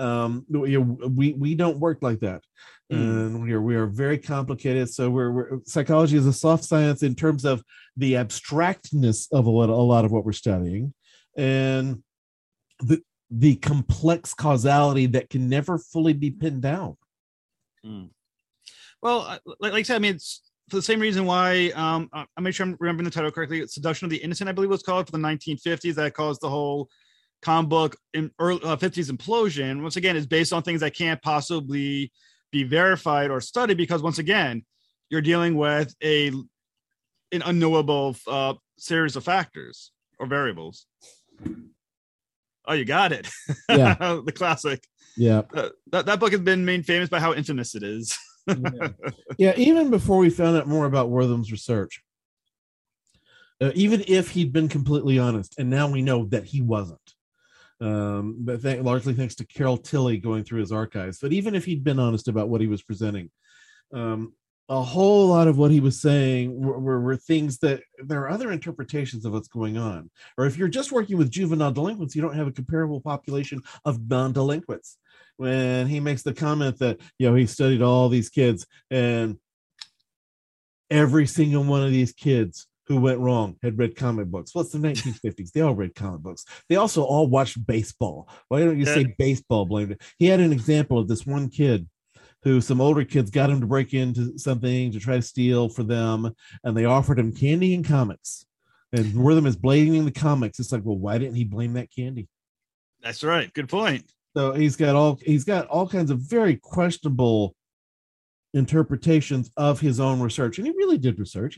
we don't work like that. And we are very complicated. So psychology is a soft science in terms of the abstractness of a lot of what we're studying, and the complex causality that can never fully be pinned down.
Well, like I said, I mean, it's for the same reason why I make sure I'm remembering the title correctly. It's Seduction of the Innocent, I believe it was called, for the 1950s. That caused the whole comic book in early 50s implosion. Once again, is based on things that can't possibly be verified or studied, because once again, you're dealing with an unknowable series of factors or variables. Oh, you got it.
Yeah.
The classic.
Yeah.
That book has been made famous by how infamous it is.
Yeah. Even before we found out more about Wortham's research, even if he'd been completely honest, and now we know that he wasn't, but largely thanks to Carol Tilley going through his archives. But even if he'd been honest about what he was presenting, a whole lot of what he was saying were things that there are other interpretations of what's going on. Or if you're just working with juvenile delinquents, you don't have a comparable population of non-delinquents. When he makes the comment that, he studied all these kids, and every single one of these kids who went wrong had read comic books. Well, it's the 1950s. They all read comic books. They also all watched baseball. Why don't you say baseball blamed it? He had an example of this one kid who some older kids got him to break into something to try to steal for them, and they offered him candy and comics. And Wortham is blaming the comics. It's like, well, why didn't he blame that candy?
That's right. Good point.
So he's got all kinds of very questionable interpretations of his own research, and he really did research.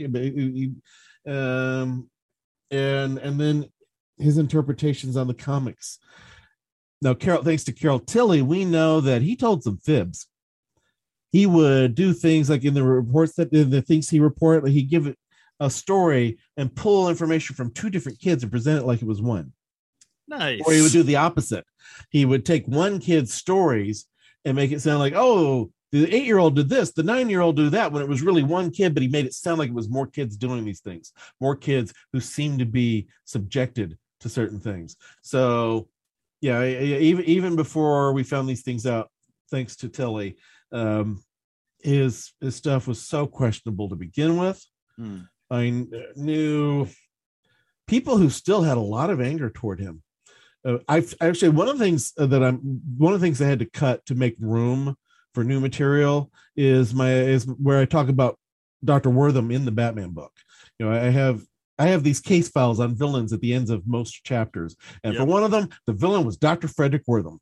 And then his interpretations on the comics. Now, thanks to Carol Tilley, we know that he told some fibs. He would do things like in the reports the things he reported, like he'd give it a story and pull information from 2 different kids and present it like it was one.
Nice.
Or he would do the opposite. He would take one kid's stories and make it sound like, oh, the 8-year-old did this, the 9-year-old did that, when it was really one kid, but he made it sound like it was more kids doing these things, more kids who seemed to be subjected to certain things. So, yeah, even before we found these things out, thanks to Tilley, his stuff was so questionable to begin with. I knew people who still had a lot of anger toward him. I've actually one of the things I had to cut to make room for new material is where I talk about Dr. Wortham in the Batman book. I have these case files on villains at the ends of most chapters, and for one of them, the villain was Dr. Frederick Wortham.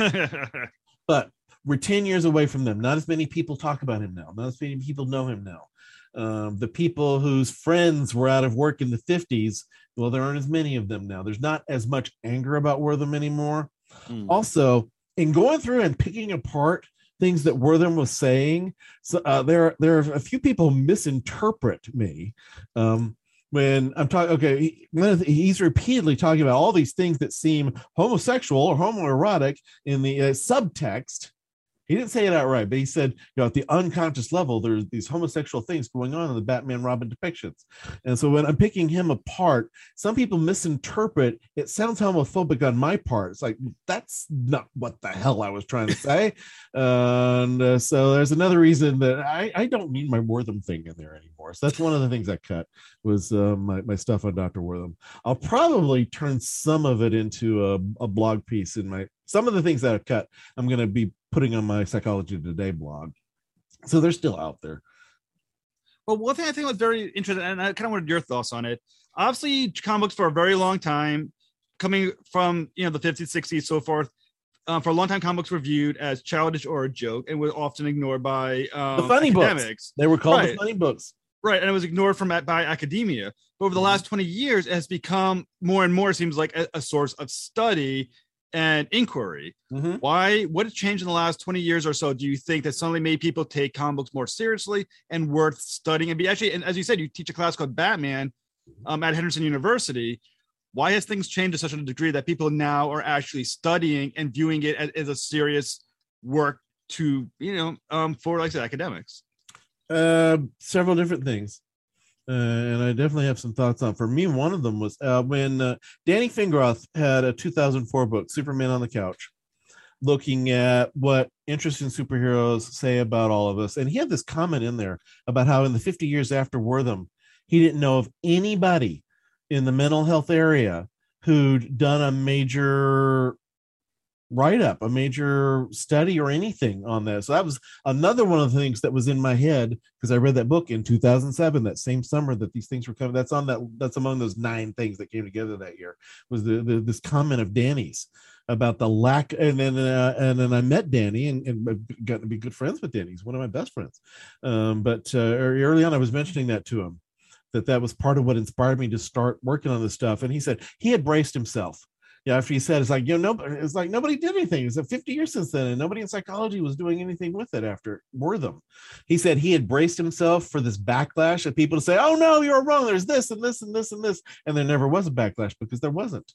But we're 10 years away from them. Not as many people talk about him now. Not as many people know him now. The people whose friends were out of work in the 50s, well, there aren't as many of them now. There's not as much anger about Wortham anymore. Also, in going through and picking apart things that Wortham was saying, so there are a few people who misinterpret me. When I'm talking, okay, he's repeatedly talking about all these things that seem homosexual or homoerotic in the subtext. He didn't say it outright, but he said, at the unconscious level, there's these homosexual things going on in the Batman Robin depictions. And so when I'm picking him apart, some people misinterpret it sounds homophobic on my part. It's like, that's not what the hell I was trying to say. And so there's another reason that I don't need my Wortham thing in there anymore. So that's one of the things I cut was my stuff on Dr. Wortham. I'll probably turn some of it into a blog piece in some of the things that I've cut, I'm going to be putting on my Psychology Today blog. So they're still out there.
Well, one thing I think was very interesting, and I kind of wanted your thoughts on it. Obviously, comic books for a very long time, coming from the 50s, 60s, so forth, for a long time, comic books were viewed as childish or a joke and were often ignored by
the funny academics. Books. They were called the funny books.
Right, and it was ignored by academia. But over the last 20 years, it has become more and more, seems like, a source of study and inquiry. What has changed in the last 20 years or so? Do you think that suddenly made people take comic books more seriously and worth studying and and as you said, you teach a class called Batman at Henderson University. Why has things changed to such a degree that people now are actually studying and viewing it as a serious work to, for, like I said, academics?
Several different things. And I definitely have some thoughts on. For me, one of them was when Danny Fingroth had a 2004 book, Superman on the Couch, looking at what interesting superheroes say about all of us. And he had this comment in there about how in the 50 years after Wortham, he didn't know of anybody in the mental health area who'd done a major write-up, a major study or anything on that. So that was another one of the things that was in my head because I read that book in 2007, that same summer that these things were coming. That's among those 9 things that came together that year, was this comment of Danny's about the lack. And then I met Danny and got to be good friends with Danny. He's one of my best friends. But early on, I was mentioning that to him, that was part of what inspired me to start working on this stuff. And he said he had braced himself. After he said, it's like nobody did anything. It's 50 years since then, and nobody in psychology was doing anything with it after Wortham. He said he had braced himself for this backlash of people to say, "Oh no, you're wrong. There's this and this and this and this," and there never was a backlash because there wasn't.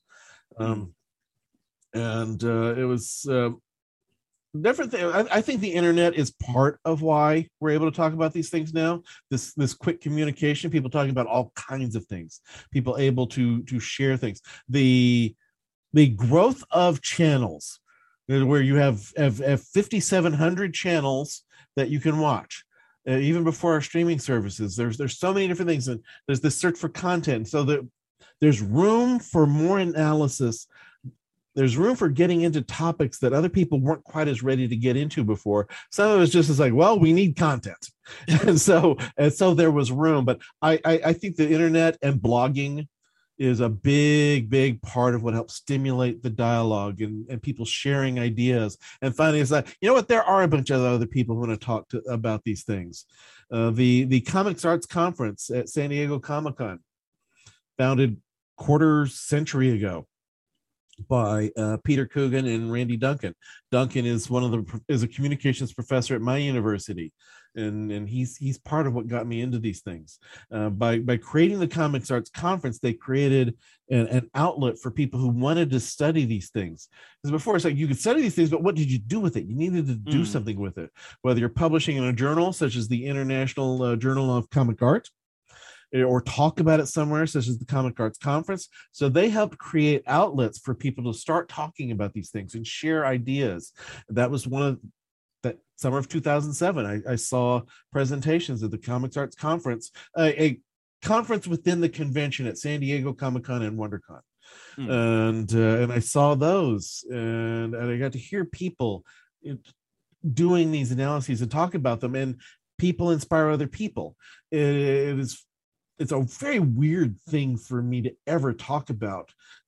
It was different thing. I think the internet is part of why we're able to talk about these things now. This quick communication, people talking about all kinds of things, people able to share things. The growth of channels, where you have 5,700 channels that you can watch, even before our streaming services. There's so many different things, and there's this search for content. So there's room for more analysis. There's room for getting into topics that other people weren't quite as ready to get into before. Some of it was just as like, well, we need content, and so there was room. But I think the internet and blogging is a big part of what helps stimulate the dialogue and people sharing ideas. And finally, it's like, you know what? There are a bunch of other people who want to talk about these things. The Comics Arts Conference at San Diego Comic-Con, founded quarter century ago by Peter Coogan and Randy Duncan. Duncan is a communications professor at my university, and he's part of what got me into these things. By creating the Comics Arts Conference, they created an outlet for people who wanted to study these things. Because before, it's like you could study these things, but what did you do with it? You needed to do something with it. Whether you're publishing in a journal such as the International Journal of Comic Art, or talk about it somewhere, such as the Comic Arts Conference. So they helped create outlets for people to start talking about these things and share ideas. That was one of that summer of 2007. I saw presentations at the Comics Arts Conference, a conference within the convention at San Diego Comic-Con and WonderCon. And I saw those, and I got to hear people doing these analyses and talk about them, and people inspire other people. It is it's a very weird thing for me to ever talk about.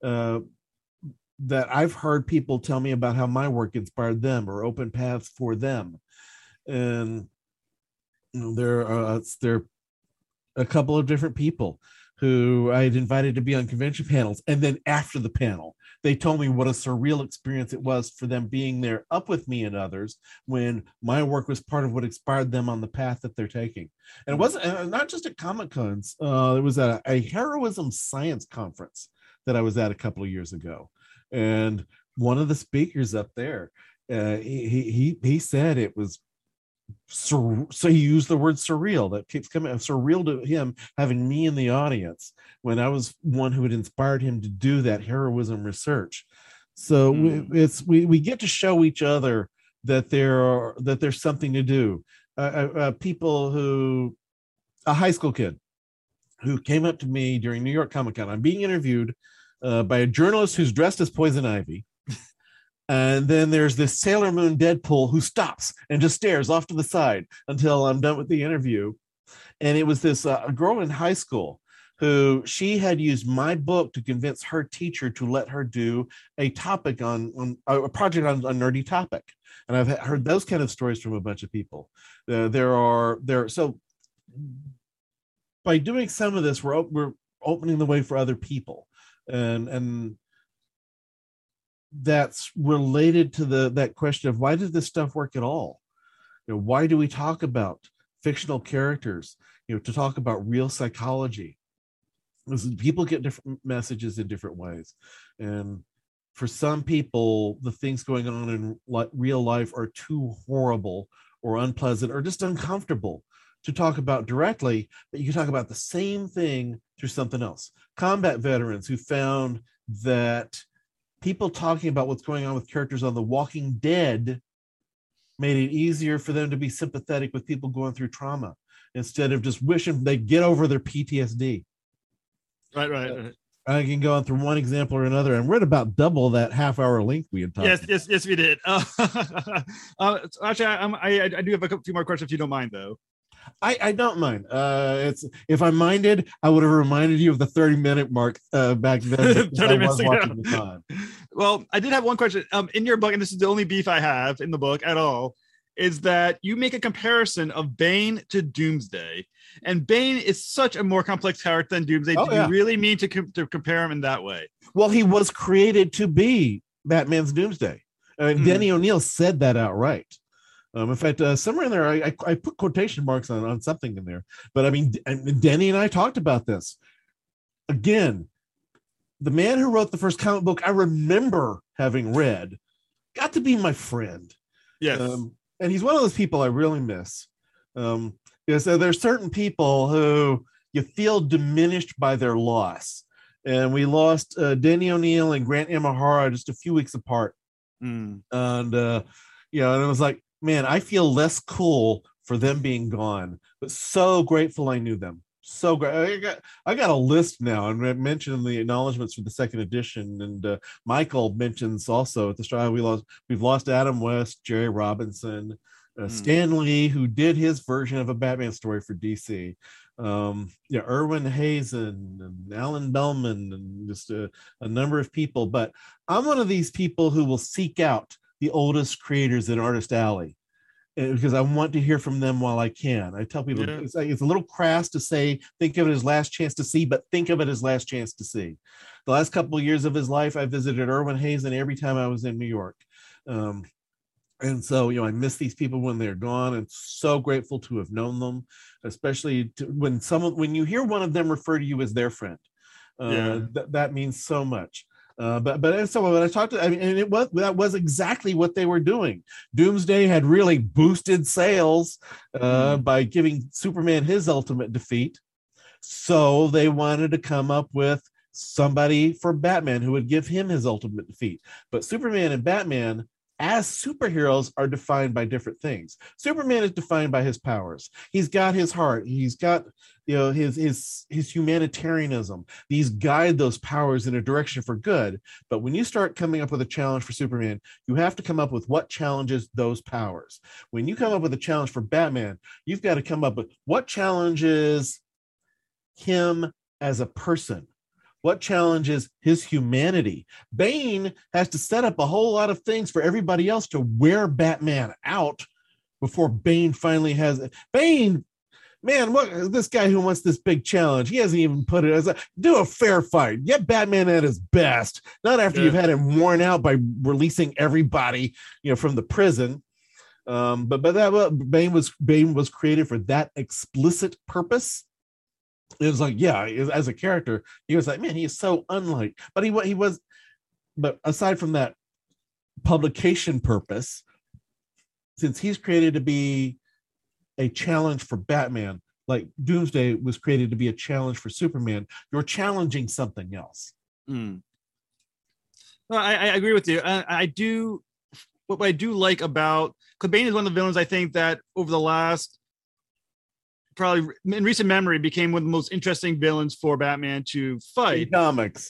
That I've heard people tell me about how my work inspired them or opened paths for them, and there are a couple of different people who I had invited to be on convention panels, and then after the panel, they told me what a surreal experience it was for them being there up with me and others when my work was part of what inspired them on the path that they're taking. And it wasn't not just at Comic Cons. It was at a heroism science conference that I was at a couple of years ago, and one of the speakers up there, he said it was so he used the word surreal. That keeps coming surreal to him, having me in the audience when I was one who had inspired him to do that heroism research. So we get to show each other that there's something to do. People who, a high school kid who came up to me during New York Comic Con. I'm being interviewed by a journalist who's dressed as Poison Ivy. And then there's this Sailor Moon Deadpool who stops and just stares off to the side until I'm done with the interview. And it was this a girl in high school who she had used my book to convince her teacher to let her do a topic on a project on a nerdy topic. And I've heard those kind of stories from a bunch of people. So by doing some of this, we're opening the way for other people, and that's related to that question of why does this stuff work at all? Why do we talk about fictional characters? To talk about real psychology. People get different messages in different ways, and for some people, the things going on in real life are too horrible or unpleasant or just uncomfortable to talk about directly. But you can talk about the same thing through something else. Combat veterans who found that people talking about what's going on with characters on The Walking Dead made it easier for them to be sympathetic with people going through trauma instead of just wishing they'd get over their PTSD.
Right.
I can go on through one example or another, and we're at about double that half-hour length we had talked.
Yes, we did. Actually, I do have a few more questions if you don't mind, though.
I don't mind. If I minded, I would have reminded you of the 30-minute mark back then.
30 minutes ago. Well, I did have one question. In your book, and this is the only beef I have in the book at all, is that you make a comparison of Bane to Doomsday. And Bane is such a more complex character than Doomsday. Do you really mean to compare him in that way? Well,
he was created to be Batman's Doomsday. Denny O'Neil said that outright. In fact, somewhere in there, I put quotation marks on something in there. But I mean, Denny and I talked about this. Again, the man who wrote the first comic book I remember having read got to be my friend.
Yes.
And he's one of those people I really miss. So there's certain people who you feel diminished by their loss. And we lost Denny O'Neil and Grant Imahara just a few weeks apart. And it was like, man, I feel less cool for them being gone, but so grateful I knew them. So great. I got a list now, and I mentioned the acknowledgments for the second edition. And Michael mentions also at the start we've lost Adam West, Jerry Robinson, Stan Lee, who did his version of a Batman story for DC. Erwin Hazen and Alan Bellman, and just a number of people. But I'm one of these people who will seek out the oldest creators in Artist Alley, because I want to hear from them while I can. I tell people it's a little crass to say, think of it as last chance to see, but think of it as last chance to see. The last couple of years of his life, I visited Erwin Hazen every time I was in New York. And so, I miss these people when they're gone, and so grateful to have known them, especially when you hear one of them refer to you as their friend. That means so much. But so when I talked to, that was exactly what they were doing. Doomsday had really boosted sales by giving Superman his ultimate defeat. So they wanted to come up with somebody for Batman who would give him his ultimate defeat. But Superman and Batman as superheroes are defined by different things. Superman is defined by his powers. He's got his heart. He's got his humanitarianism. These guide those powers in a direction for good. But when you start coming up with a challenge for Superman, you have to come up with what challenges those powers. When you come up with a challenge for Batman, you've got to come up with what challenges him as a person? What challenges his humanity? Bane has to set up a whole lot of things for everybody else to wear Batman out before Bane finally has it. Bane, man, what this guy who wants this big challenge? He hasn't even put it as do a fair fight. Get Batman at his best, not after you've had him worn out by releasing everybody, from the prison. But Bane was created for that explicit purpose. It was like, as a character, he was like, man, he is so unlike. But he was. But aside from that publication purpose, since he's created to be a challenge for Batman, like Doomsday was created to be a challenge for Superman, you're challenging something else.
Well, I agree with you. I do. What I do like about Bane is one of the villains I think that over the last, probably in recent memory, became one of the most interesting villains for Batman to fight.
In comics.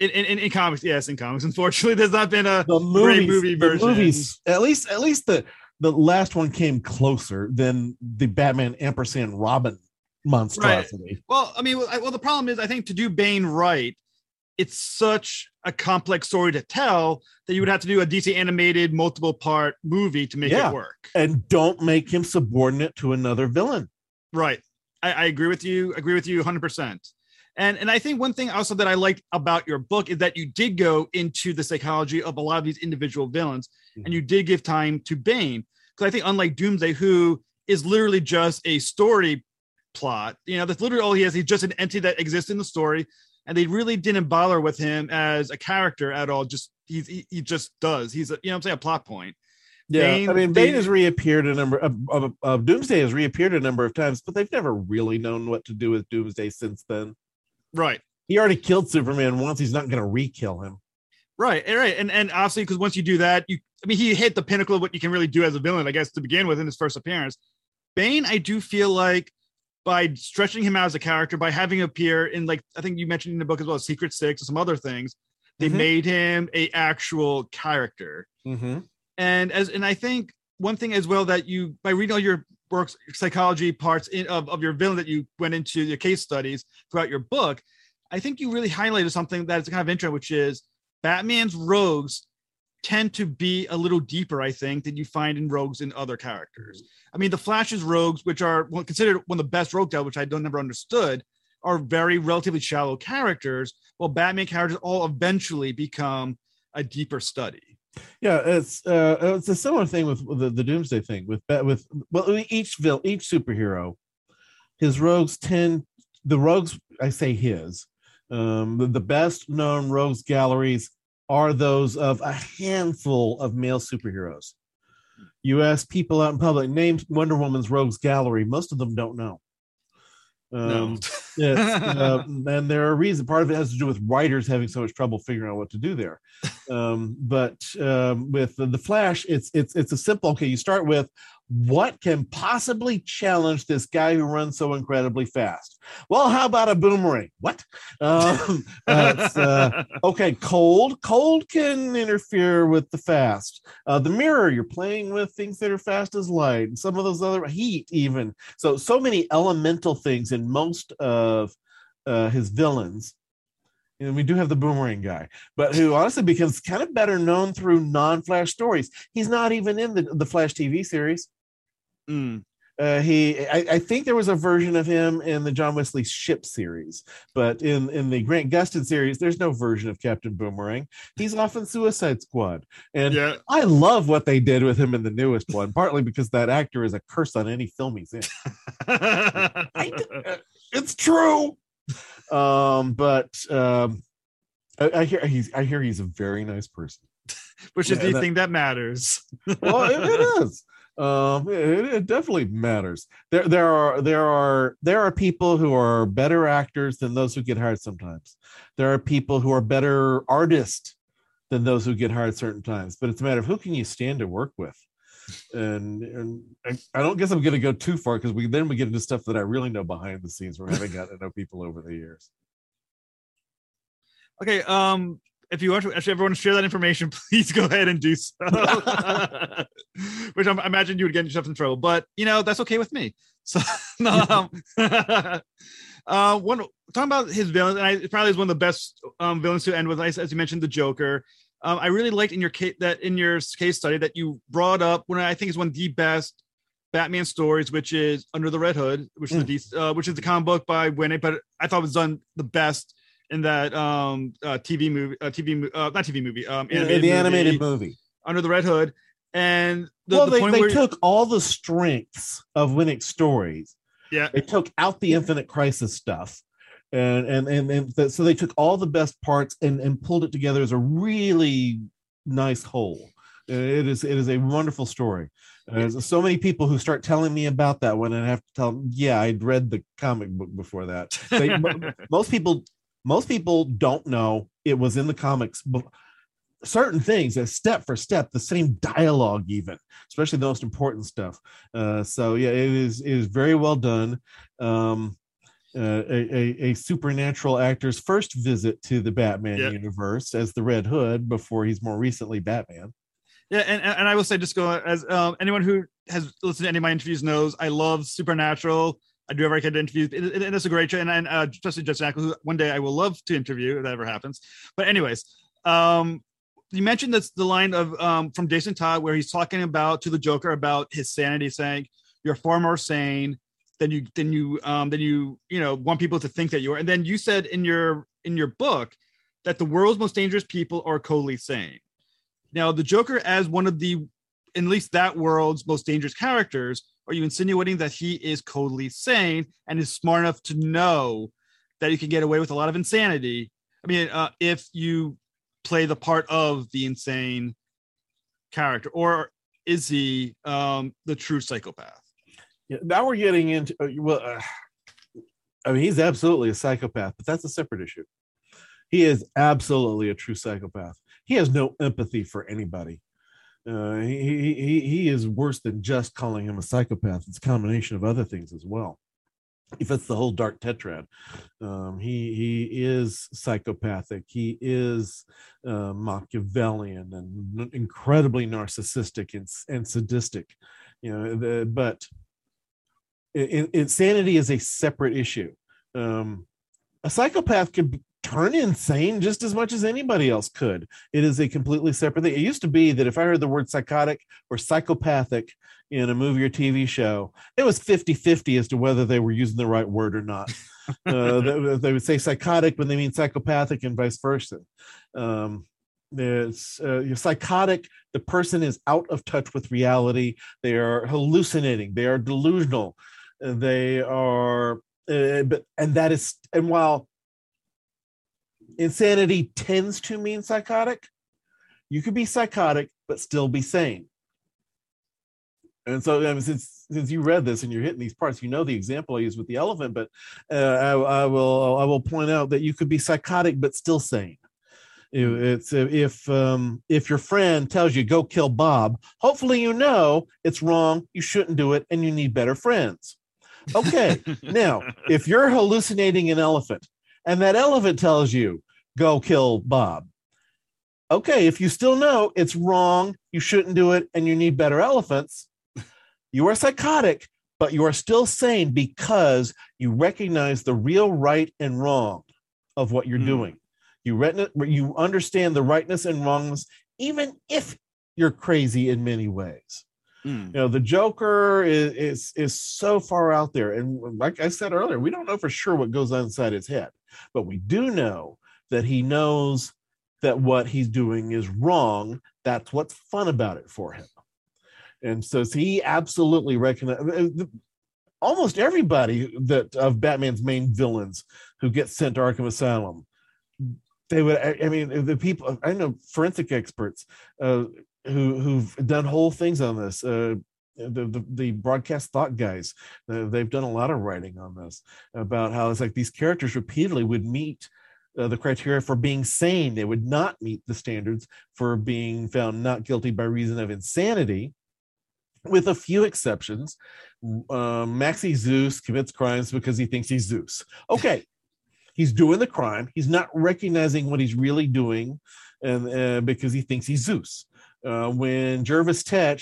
In comics, yes, in comics. Unfortunately, there's not been a great movie version.
The movies, at least the last one came closer than the Batman ampersand Robin monstrosity.
Right. Well, I mean, the problem is, I think to do Bane right, it's such a complex story to tell that you would have to do a DC animated multiple part movie to make it work.
And don't make him subordinate to another villain.
Right. I agree with you. 100%. And I think one thing also that I liked about your book is that you did go into the psychology of a lot of these individual villains, and you did give time to Bane. Because I think unlike Doomsday, who is literally just a story plot, that's literally all he is. He's just an entity that exists in the story, and they really didn't bother with him as a character at all. Just he just does. He's a plot point.
Yeah, Bane has reappeared a number of Doomsday has reappeared a number of times, but they've never really known what to do with Doomsday since then.
Right.
He already killed Superman once. He's not going to re-kill him.
Right. And obviously, because once you do that, he hit the pinnacle of what you can really do as a villain, I guess, to begin with in his first appearance. Bane, I do feel like by stretching him out as a character, by having him appear in, like, I think you mentioned in the book as well, Secret Six and some other things, they made him a actual character.
Mm-hmm.
And I think one thing as well that you, by reading all your works, psychology parts of your villain that you went into your case studies throughout your book, I think you really highlighted something that's kind of interesting, which is Batman's rogues tend to be a little deeper, I think, than you find in rogues in other characters. I mean, the Flash's rogues, which are considered one of the best rogues out, which I never understood, are very relatively shallow characters, while Batman characters all eventually become a deeper study.
Yeah, it's a similar thing with the Doomsday thing with each superhero, his rogues I say the best known rogues galleries are those of a handful of male superheroes. You ask people out in public, name Wonder Woman's rogues gallery, most of them don't know. And there are reasons. Part of it has to do with writers having so much trouble figuring out what to do there. But with the Flash, it's a simple. Okay, you start with what can possibly challenge this guy who runs so incredibly fast. Well, how about a boomerang? What? Okay, cold can interfere with the fast. The mirror, you're playing with things that are fast as light, and some of those other heat even. So many elemental things in most of his villains. And we do have the boomerang guy, but who honestly becomes kind of better known through non-Flash stories. He's not even in the Flash TV series. I think there was a version of him in the John Wesley Ship series, but in the Grant Gustin series, there's no version of Captain Boomerang. He's off in Suicide Squad, and I love what they did with him in the newest one, partly because that actor is a curse on any film he's in. It's true. But I hear he's a very nice person.
Which is the thing that matters.
Well, it is. It definitely matters. There are people who are better actors than those who get hired sometimes. There are people who are better artists than those who get hired certain times. But it's a matter of who can you stand to work with. And I don't guess I'm going to go too far because we get into stuff that I really know behind the scenes where I haven't gotten to know people over the years.
Okay, if you want to actually everyone share that information, please go ahead and do so. Which I imagine you would get yourself in trouble, but that's okay with me. So One talking about his villains, and it probably is one of the best villains to end with, as you mentioned, the Joker. I really liked in your case study that you brought up one I think is one of the best Batman stories, which is Under the Red Hood, which is which is the comic book by Winnie, but I thought it was done the best in that animated movie Under the Red Hood. And
they took all the strengths of Winnick's stories.
Yeah,
they took out the Infinite Crisis stuff, so they took all the best parts and pulled it together as a really nice whole. It is a wonderful story. There's so many people who start telling me about that one, and I have to tell them, yeah, I'd read the comic book before that. Most people don't know it was in the comics. But certain things, step for step, the same dialogue, even, especially the most important stuff. So yeah, it is very well done. A supernatural actor's first visit to the Batman universe as the Red Hood before he's more recently Batman.
Yeah, and I will say, just go as anyone who has listened to any of my interviews knows, I love Supernatural. I do every kind of interviews, and it's a great show. And especially Justin Ackles, who one day I will love to interview if that ever happens. But anyways, you mentioned that's the line of from Jason Todd where he's talking about to the Joker about his sanity, saying you're far more sane than you want people to think that you are. And then you said in your book that the world's most dangerous people are coldly sane. Now, the Joker, as one of the, at least that world's most dangerous characters, are you insinuating that he is coldly sane and is smart enough to know that he can get away with a lot of insanity? I mean, if you play the part of the insane character, or is he the true psychopath?
Yeah, now we're getting into I mean, he's absolutely a psychopath, but that's a separate issue. He is absolutely a true psychopath. He has no empathy for anybody. He is worse than just calling him a psychopath. It's a combination of other things as well. If it's the whole dark tetrad, he is psychopathic. He is Machiavellian and incredibly narcissistic and sadistic. But insanity is a separate issue. A psychopath could turn insane just as much as anybody else could. It is a completely separate thing. It used to be that if I heard the word psychotic or psychopathic in a movie or TV show, it was 50-50 as to whether they were using the right word or not. They would say psychotic when they mean psychopathic and vice versa. You're psychotic. The person is out of touch with reality. They are hallucinating. They are delusional. They are, and while insanity tends to mean psychotic, you could be psychotic but still be sane. And so, since you read this and you're hitting these parts, you know the example I use with the elephant. But I will point out that you could be psychotic but still sane. It's if your friend tells you go kill Bob, hopefully you know it's wrong, you shouldn't do it, and you need better friends. Okay, now if you're hallucinating an elephant and that elephant tells you go kill Bob, okay, if you still know it's wrong, you shouldn't do it, and you need better elephants, you are psychotic, but you are still sane because you recognize the real right and wrong of what you're doing. You understand the rightness and wrongness, even if you're crazy in many ways. The Joker is so far out there. And like I said earlier, we don't know for sure what goes on inside his head, but we do know that he knows that what he's doing is wrong. That's what's fun about it for him. And so he absolutely recognizes almost everybody that of Batman's main villains who get sent to Arkham Asylum. They would, I mean, the people, I know forensic experts who've done whole things on this. The broadcast thought guys, they've done a lot of writing on this about how it's like these characters repeatedly would meet the criteria for being sane. They would not meet the standards for being found not guilty by reason of insanity, with a few exceptions. Maxie Zeus commits crimes because he thinks he's Zeus. Okay. He's doing the crime. He's not recognizing what he's really doing, and because he thinks he's Zeus. When Jervis Tetch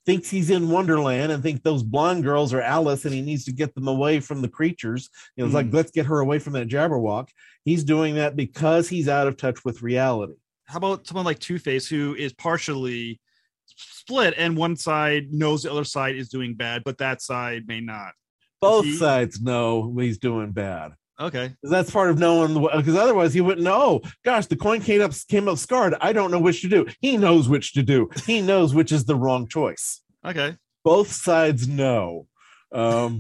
thinks he's in Wonderland and think those blonde girls are Alice and he needs to get them away from the creatures. It's like, let's get her away from that Jabberwock. He's doing that because he's out of touch with reality.
How about someone like Two-Face, who is partially split and one side knows the other side is doing bad, but that side may not?
Both sides know he's doing bad.
Okay.
That's part of knowing, because otherwise he wouldn't know. Gosh, the coin came up scarred. I don't know which to do. He knows which to do. He knows which is the wrong choice.
Okay.
Both sides know. I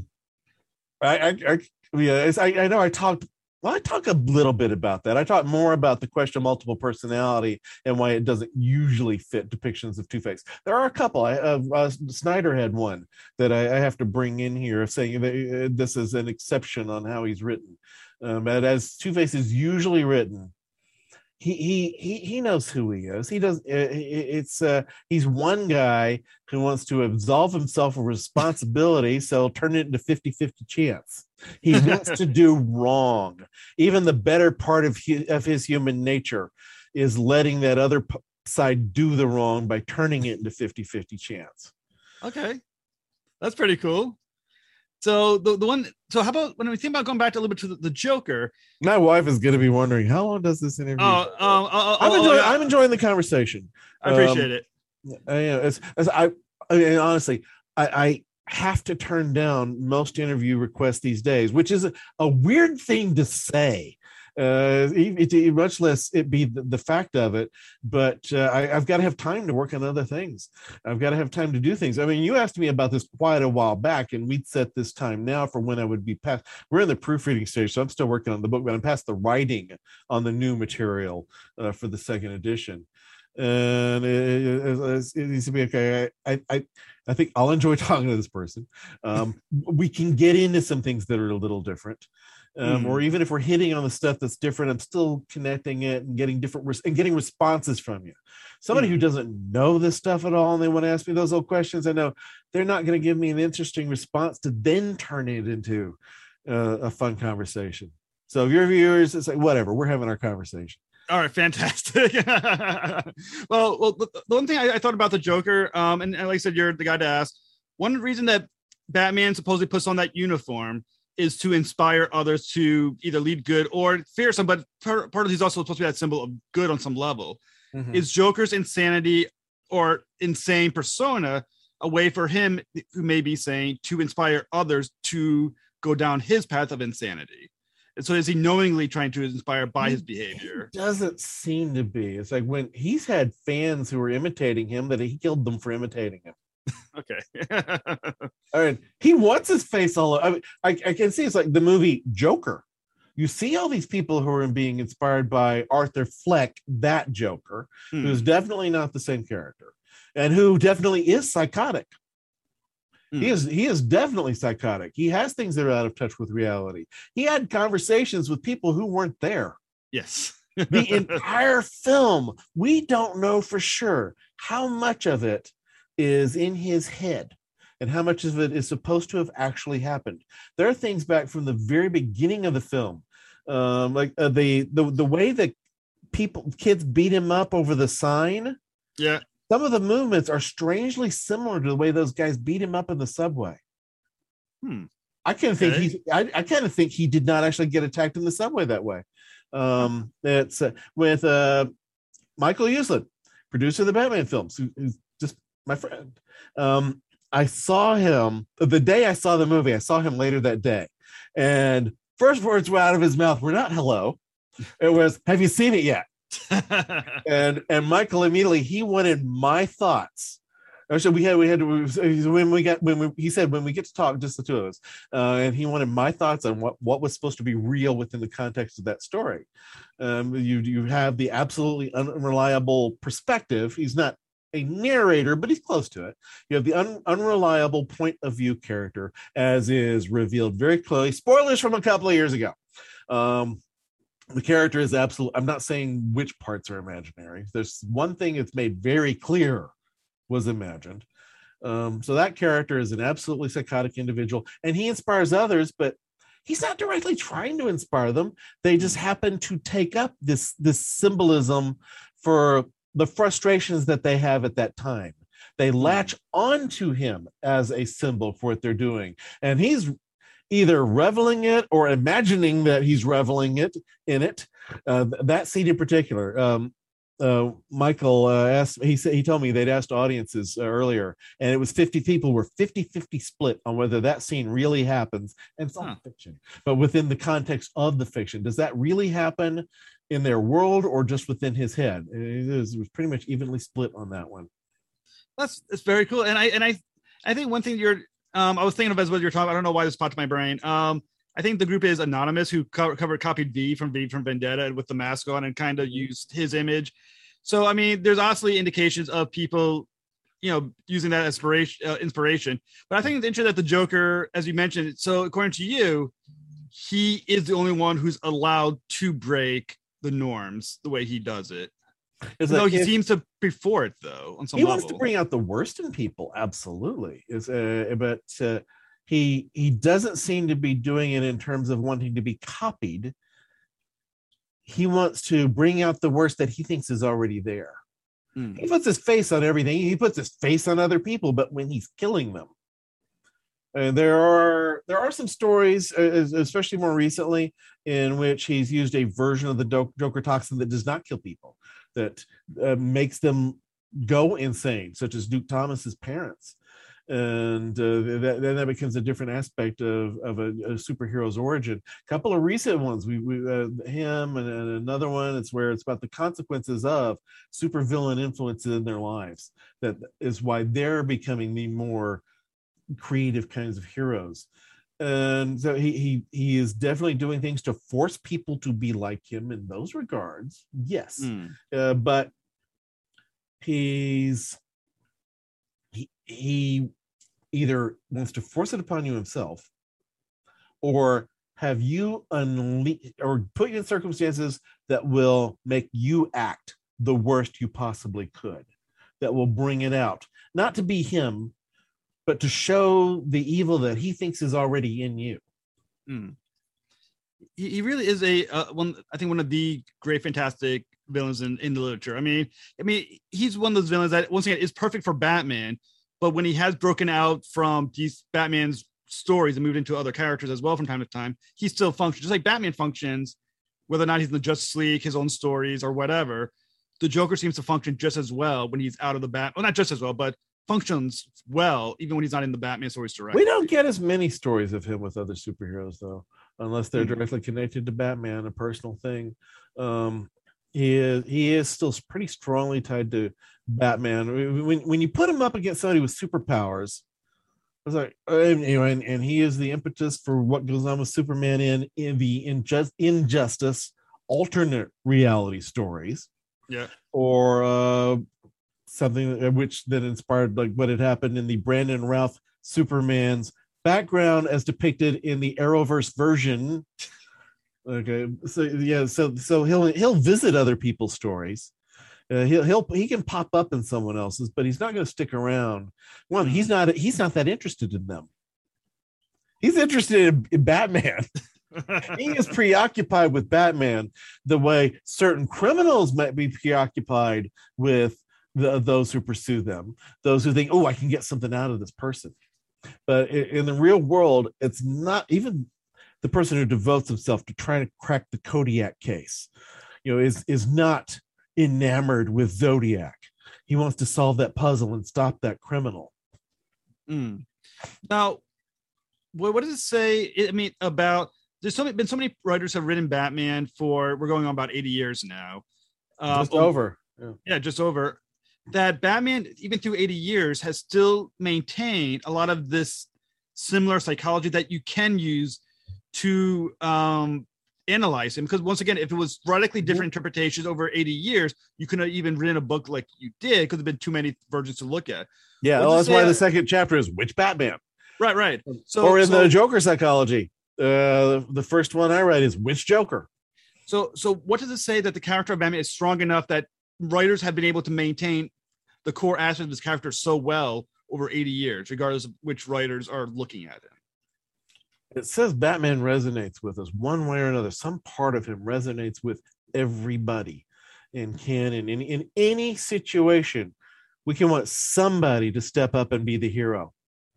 know I talk a little bit about that. I talk more about the question of multiple personality and why it doesn't usually fit depictions of Two-Face. There are a couple. Snyder had one that I have to bring in here, saying that this is an exception on how he's written. But as Two-Face is usually written, he knows who he is. He does. He's one guy who wants to absolve himself of responsibility, so he'll turn it into 50-50 chance. He wants to do wrong. Even the better part of his human nature is letting that other side do the wrong by turning it into 50-50 chance.
Okay, that's pretty cool. So the one. So how about when we think about going back a little bit to the Joker?
My wife is going to be wondering how long does this interview? I'm enjoying the conversation.
I appreciate it.
Honestly, I have to turn down most interview requests these days, which is a weird thing to say. Much less it be the fact of it, but I've got to have time to work on other things. I've got to have time to do things. I mean, you asked me about this quite a while back, and we'd set this time now for when I would be past. We're in the proofreading stage, so I'm still working on the book, but I'm past the writing on the new material for the second edition. And it needs to be okay. I think I'll enjoy talking to this person. We can get into some things that are a little different. Or even if we're hitting on the stuff that's different, I'm still connecting it and getting getting responses from you. Somebody who doesn't know this stuff at all and they want to ask me those old questions, I know they're not going to give me an interesting response to then turn it into a fun conversation. So if your viewers, it's like, whatever, we're having our conversation.
All right, fantastic. well, the one thing I thought about the Joker, and like I said, you're the guy to ask. One reason that Batman supposedly puts on that uniform is to inspire others to either lead good or fearsome, but part of he's also supposed to be that symbol of good on some level. Is Joker's insanity or insane persona a way for him, who may be saying, to inspire others to go down his path of insanity? And so is he knowingly trying to inspire by his behavior?
It doesn't seem to be. It's like when he's had fans who were imitating him that he killed them for imitating him.
Okay.
I mean, he wants his face all over. I can see it's like the movie Joker. You see all these people who are being inspired by Arthur Fleck, that Joker, who's definitely not the same character and who definitely is psychotic. He is definitely psychotic. He has things that are out of touch with reality. He had conversations with people who weren't there.
Yes.
The entire film, we don't know for sure how much of it is in his head and how much of it is supposed to have actually happened. There are things back from the very beginning of the film, like the way that kids beat him up over the sign.
Yeah.
Some of the movements are strangely similar to the way those guys beat him up in the subway. I kind of think he did not actually get attacked in the subway that way. It's with Michael Uslan, producer of the Batman films, who's just my friend. I saw him the day I saw the movie. I saw him later that day, and first words were out of his mouth were not "hello." It was, "Have you seen it yet?" and Michael immediately, he wanted my thoughts. So he said when we get to talk, just the two of us, and he wanted my thoughts on what was supposed to be real within the context of that story. You have the absolutely unreliable perspective. He's not a narrator, but he's close to it. You have the unreliable point of view character, as is revealed very clearly. Spoilers from a couple of years ago. The character is absolute. I'm not saying which parts are imaginary. There's one thing that's made very clear was imagined. So that character is an absolutely psychotic individual, and he inspires others, but he's not directly trying to inspire them. They just happen to take up this symbolism for the frustrations that they have at that time. They latch onto him as a symbol for what they're doing. And he's either reveling it or imagining that he's reveling in it. That scene in particular, Michael asked, he told me they'd asked audiences earlier, and it was 50 people were 50-50 split on whether that scene really happens. And it's all fiction, but within the context of the fiction, does that really happen in their world or just within his head? It was pretty much evenly split on that one.
That's very cool. And I think one thing I was thinking of as well you're talking, I don't know why this popped to my brain. I think the group is Anonymous, who copied V from Vendetta with the mask on and kind of used his image. So, I mean, there's obviously indications of people, using that inspiration. But I think it's interesting that the Joker, as you mentioned, so according to you, he is the only one who's allowed to break the norms the way he does it. Though he seems to be for it, though, on some level. He wants
to bring out the worst in people, absolutely. But he doesn't seem to be doing it in terms of wanting to be copied. He wants to bring out the worst that he thinks is already there. He puts his face on everything. He puts his face on other people, but when he's killing them. There are some stories, especially more recently, in which he's used a version of the Joker toxin that does not kill people, that makes them go insane, such as Duke Thomas's parents. And then that becomes a different aspect of a superhero's origin. A couple of recent ones, we him and another one, it's where it's about the consequences of supervillain influences in their lives. That is why they're becoming the more creative kinds of heroes. And so he is definitely doing things to force people to be like him in those regards, yes. But he either wants to force it upon you himself, or have you or put you in circumstances that will make you act the worst you possibly could, that will bring it out, not to be him, but to show the evil that he thinks is already in you.
He really is I think one of the great, fantastic villains in the literature. I mean, he's one of those villains that, once again, is perfect for Batman, but when he has broken out from these Batman's stories and moved into other characters as well from time to time, he still functions just like Batman functions, whether or not he's in the Justice League, his own stories or whatever. The Joker seems to function just as well when he's out of the not just as well, but functions well even when he's not in the Batman stories directly.
We don't get as many stories of him with other superheroes, though, unless they're directly connected to Batman, a personal thing. He is still pretty strongly tied to Batman. When you put him up against somebody with superpowers, it's like, and he is the impetus for what goes on with Superman in the Injustice alternate reality stories.
Yeah.
Or something which then inspired like what had happened in the Brandon Routh Superman's background as depicted in the Arrowverse version. Okay, so yeah, so he'll visit other people's stories. He can pop up in someone else's, but he's not going to stick around. One, he's not that interested in them. He's interested in Batman. He is preoccupied with Batman the way certain criminals might be preoccupied with those who pursue them, those who think, oh, I can get something out of this person. But in the real world, it's not even the person who devotes himself to trying to crack the Kodiak case, is not enamored with Zodiac. He wants to solve that puzzle and stop that criminal.
Now, what does it say? About there's been so many writers have written Batman we're going on about 80 years now.
Just over.
Yeah, just over. That Batman, even through 80 years, has still maintained a lot of this similar psychology that you can use to analyze him. Because once again, if it was radically different interpretations over 80 years, you couldn't have even written a book like you did, because there've been too many versions to look at.
Yeah, that's why the second chapter is which Batman.
Right.
The Joker psychology, the first one I read is which Joker.
So what does it say that the character of Batman is strong enough that writers have been able to maintain the core aspect of this character so well over 80 years, regardless of which writers are looking at it?
It says Batman resonates with us one way or another. Some part of him resonates with everybody and can in any situation We can want somebody to step up and be the hero.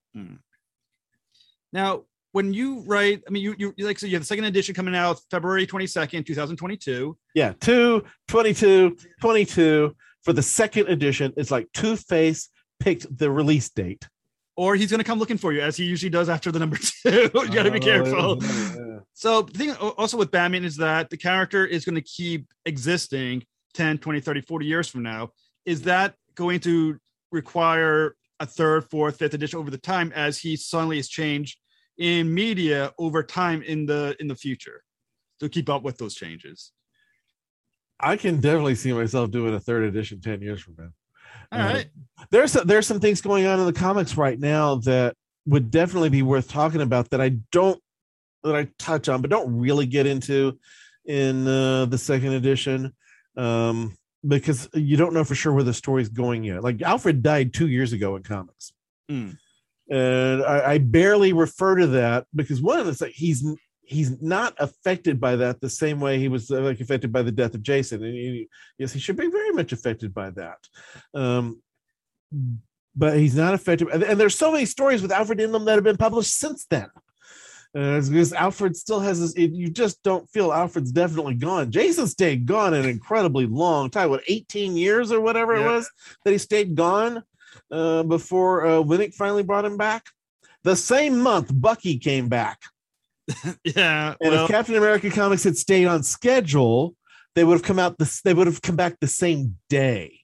Now, when you write, I mean, you like, so you have the second edition coming out February 22nd, 2022.
Yeah, 2/22/22 for the second edition. It's like Two-Face picked the release date.
Or he's going to come looking for you, as he usually does after the number 2. You got to be careful. Yeah. So the thing also with Batman is that the character is going to keep existing 10, 20, 30, 40 years from now. Is that going to require a third, fourth, fifth edition over the time as he suddenly has changed in media over time in the future to keep up with those changes?
I can definitely see myself doing a third edition 10 years from now.
All right.
There's some things going on in the comics right now that would definitely be worth talking about that I touch on, but don't really get into in the second edition, because you don't know for sure where the story's going yet. Like Alfred died 2 years ago in comics. And I barely refer to that because one, it's like he's not affected by that the same way he was like affected by the death of Jason. And yes, he should be very much affected by that. But he's not affected. And there's so many stories with Alfred in them that have been published since then. Because Alfred still has this, you just don't feel Alfred's definitely gone. Jason stayed gone an incredibly long time, 18 years or whatever it was that he stayed gone before Winnick finally brought him back. The same month, Bucky came back.
Yeah.
And if Captain America comics had stayed on schedule, they would have come back the same day.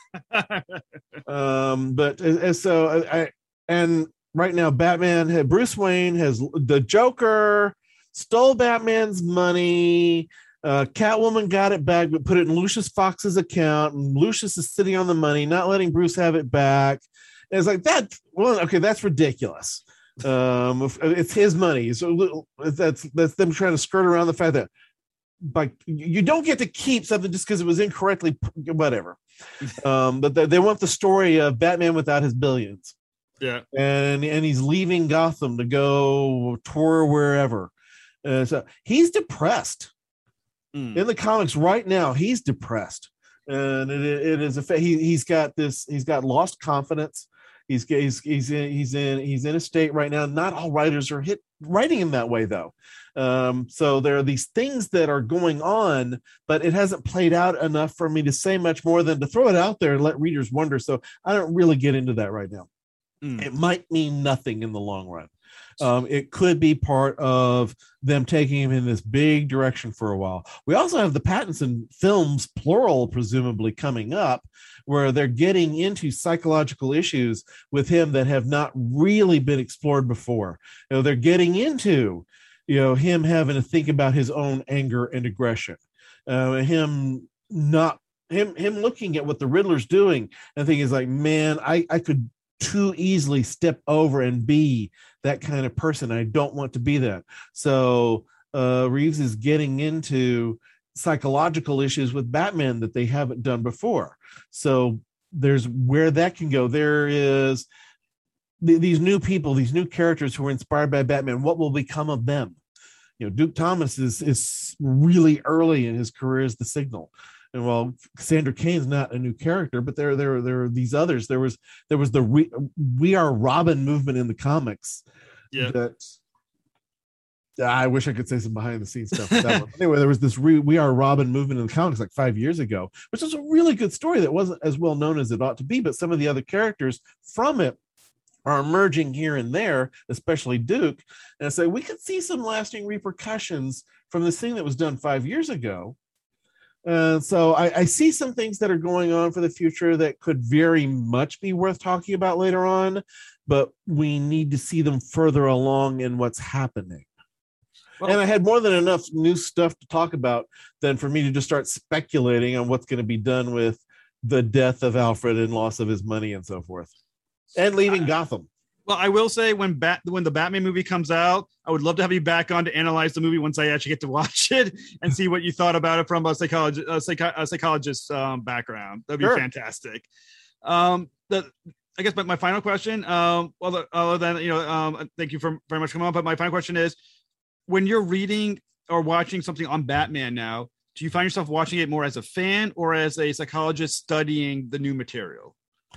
And right now, Bruce Wayne has the Joker stole Batman's money. Catwoman got it back, but put it in Lucius Fox's account, and Lucius is sitting on the money, not letting Bruce have it back. And it's like that. Well, okay, that's ridiculous. It's his money, so that's them trying to skirt around the fact that, like, you don't get to keep something just because it was incorrectly, whatever. But they want the story of Batman without his billions.
Yeah,
and he's leaving Gotham to go tour wherever. So he's depressed. In the comics right now, he's depressed, and it is he's got lost confidence. He's in a state right now. Not all writers are writing in that way, though. So there are these things that are going on, but it hasn't played out enough for me to say much more than to throw it out there and let readers wonder. So I don't really get into that right now. It might mean nothing in the long run. It could be part of them taking him in this big direction for a while. We also have the Pattinson films, plural, presumably coming up, where they're getting into psychological issues with him that have not really been explored before. They're getting into, him having to think about his own anger and aggression, him looking at what the Riddler's doing and thinking, is like, man, I could too easily step over and be that kind of person. I don't want to be that. So Reeves is getting into psychological issues with Batman that they haven't done before. So there's where that can go. There is these new people, these new characters who are inspired by Batman. What will become of them? Duke Thomas is really early in his career as the Signal. And while Cassandra Cain's not a new character, but there are these others. There was the We Are Robin movement in the comics.
Yeah.
That I wish I could say some behind the scenes stuff. That one. Anyway, there was this We Are Robin movement in the comics like 5 years ago, which was a really good story that wasn't as well known as it ought to be. But some of the other characters from it are emerging here and there, especially Duke. And so we could see some lasting repercussions from this thing that was done 5 years ago. So I see some things that are going on for the future that could very much be worth talking about later on, but we need to see them further along in what's happening. Well, and I had more than enough new stuff to talk about than for me to just start speculating on what's going to be done with the death of Alfred and loss of his money and so forth, and leaving Gotham.
Well, I will say when the Batman movie comes out, I would love to have you back on to analyze the movie once I actually get to watch it and see what you thought about it from a psychologist background. That'd be fantastic. I guess my final question, other than, thank you very much for coming on, but my final question is, when you're reading or watching something on Batman now, do you find yourself watching it more as a fan or as a psychologist studying the new material?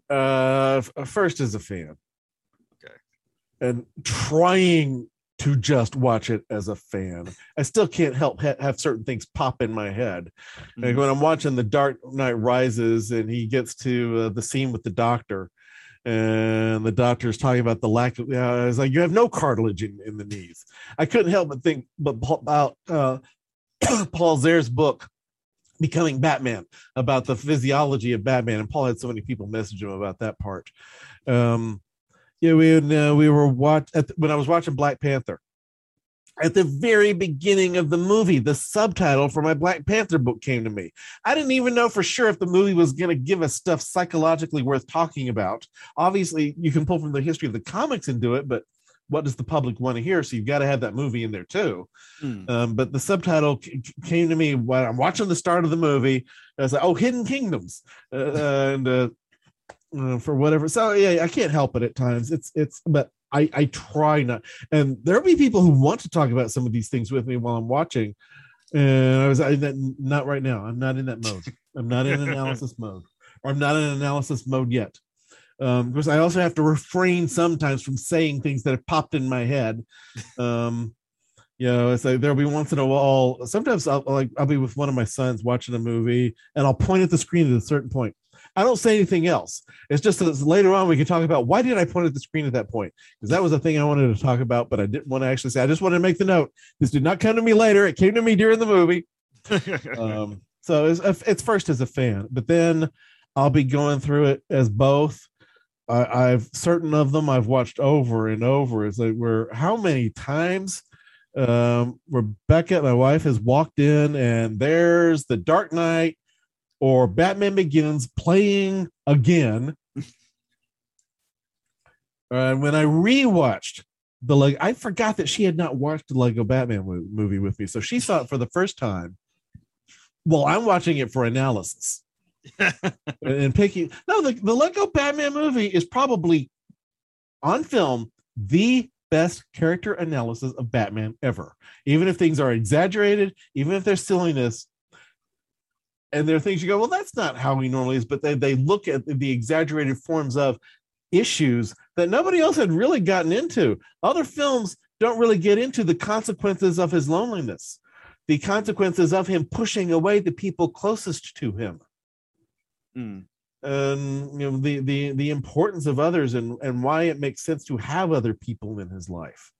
First as a fan.
Okay.
And trying to just watch it as a fan. I still can't help have certain things pop in my head. Like when I'm watching The Dark Knight Rises and he gets to the scene with the doctor, and the doctor's talking about the lack of, I was like, you have no cartilage in the knees. I couldn't help but think about Paul Zer's book, Becoming Batman, about the physiology of Batman. And Paul had so many people message him about that part. Yeah, we were when I was watching Black Panther. At the very beginning of the movie, the subtitle for my Black Panther book came to me. I didn't even know for sure if the movie was going to give us stuff psychologically worth talking about. Obviously, you can pull from the history of the comics and do it, but what does the public want to hear? So you've got to have that movie in there too. But the subtitle came to me when I'm watching the start of the movie. I was like, oh, Hidden Kingdoms. For whatever. So yeah, I can't help it at times. But I try not. And there'll be people who want to talk about some of these things with me while I'm watching. And I was not right now. I'm not in that mode. I'm not in analysis mode, or I'm not in analysis mode yet. Because I also have to refrain sometimes from saying things that have popped in my head. It's like there'll be once in a while. Sometimes I'll be with one of my sons watching a movie, and I'll point at the screen at a certain point. I don't say anything else. It's just that later on we can talk about why did I point at the screen at that point? Because that was the thing I wanted to talk about, but I didn't want to actually say. I just wanted to make the note. This did not come to me later. It came to me during the movie. So it's first as a fan, but then I'll be going through it as both. I've certain of them I've watched over and over. It's like how many times Rebecca, my wife, has walked in and there's The Dark Knight or Batman Begins playing again. And when I rewatched I forgot that she had not watched the Lego Batman movie with me. So she saw it for the first time. Well, I'm watching it for analysis. And picking. No, the Lego Batman movie is probably on film the best character analysis of Batman ever. Even if things are exaggerated, even if there's silliness, and there are things you go, well, that's not how he normally is. But they look at the exaggerated forms of issues that nobody else had really gotten into. Other films don't really get into the consequences of his loneliness, the consequences of him pushing away the people closest to him. And the importance of others and why it makes sense to have other people in his life.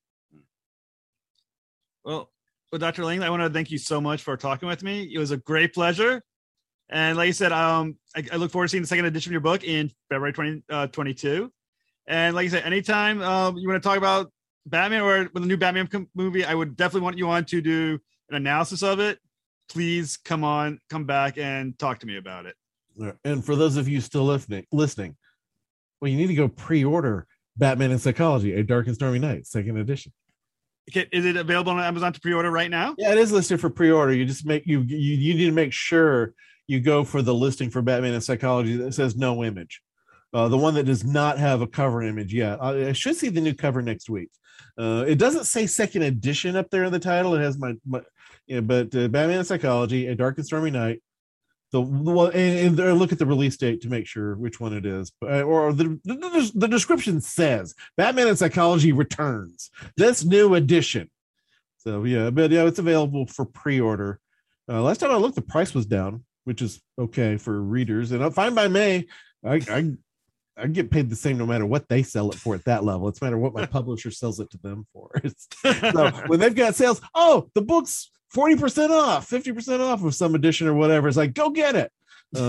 Well, Dr. Lang, I want to thank you so much for talking with me. It was a great pleasure. And like you said, I look forward to seeing the second edition of your book in February 2022. And like you said, anytime you want to talk about Batman or with the new Batman movie, I would definitely want you on to do an analysis of it. Please come back and talk to me about it.
And for those of you still listening, well, you need to go pre-order Batman and Psychology, A Dark and Stormy Night, second edition.
Okay, is it available on Amazon to pre-order right now?
Yeah, it is listed for pre-order. You just you need to make sure you go for the listing for Batman and Psychology that says no image. The one that does not have a cover image yet. I should see the new cover next week. It doesn't say second edition up there in the title. It has but Batman and Psychology, A Dark and Stormy Night. And look at the release date to make sure which one it is. Or the description says Batman and Psychology returns. This new edition. So it's available for pre-order. Last time I looked, the price was down, which is okay for readers. And fine by me. I get paid the same no matter what they sell it for at that level. It's no matter what my publisher sells it to them for. So when they've got sales, the book's 40% off, 50% off of some edition or whatever. It's like, go get it.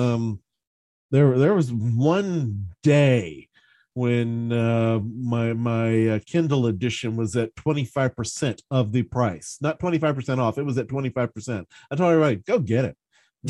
There was one day when my Kindle edition was at 25% of the price, not 25% off. It was at 25%. I told everybody, go get it.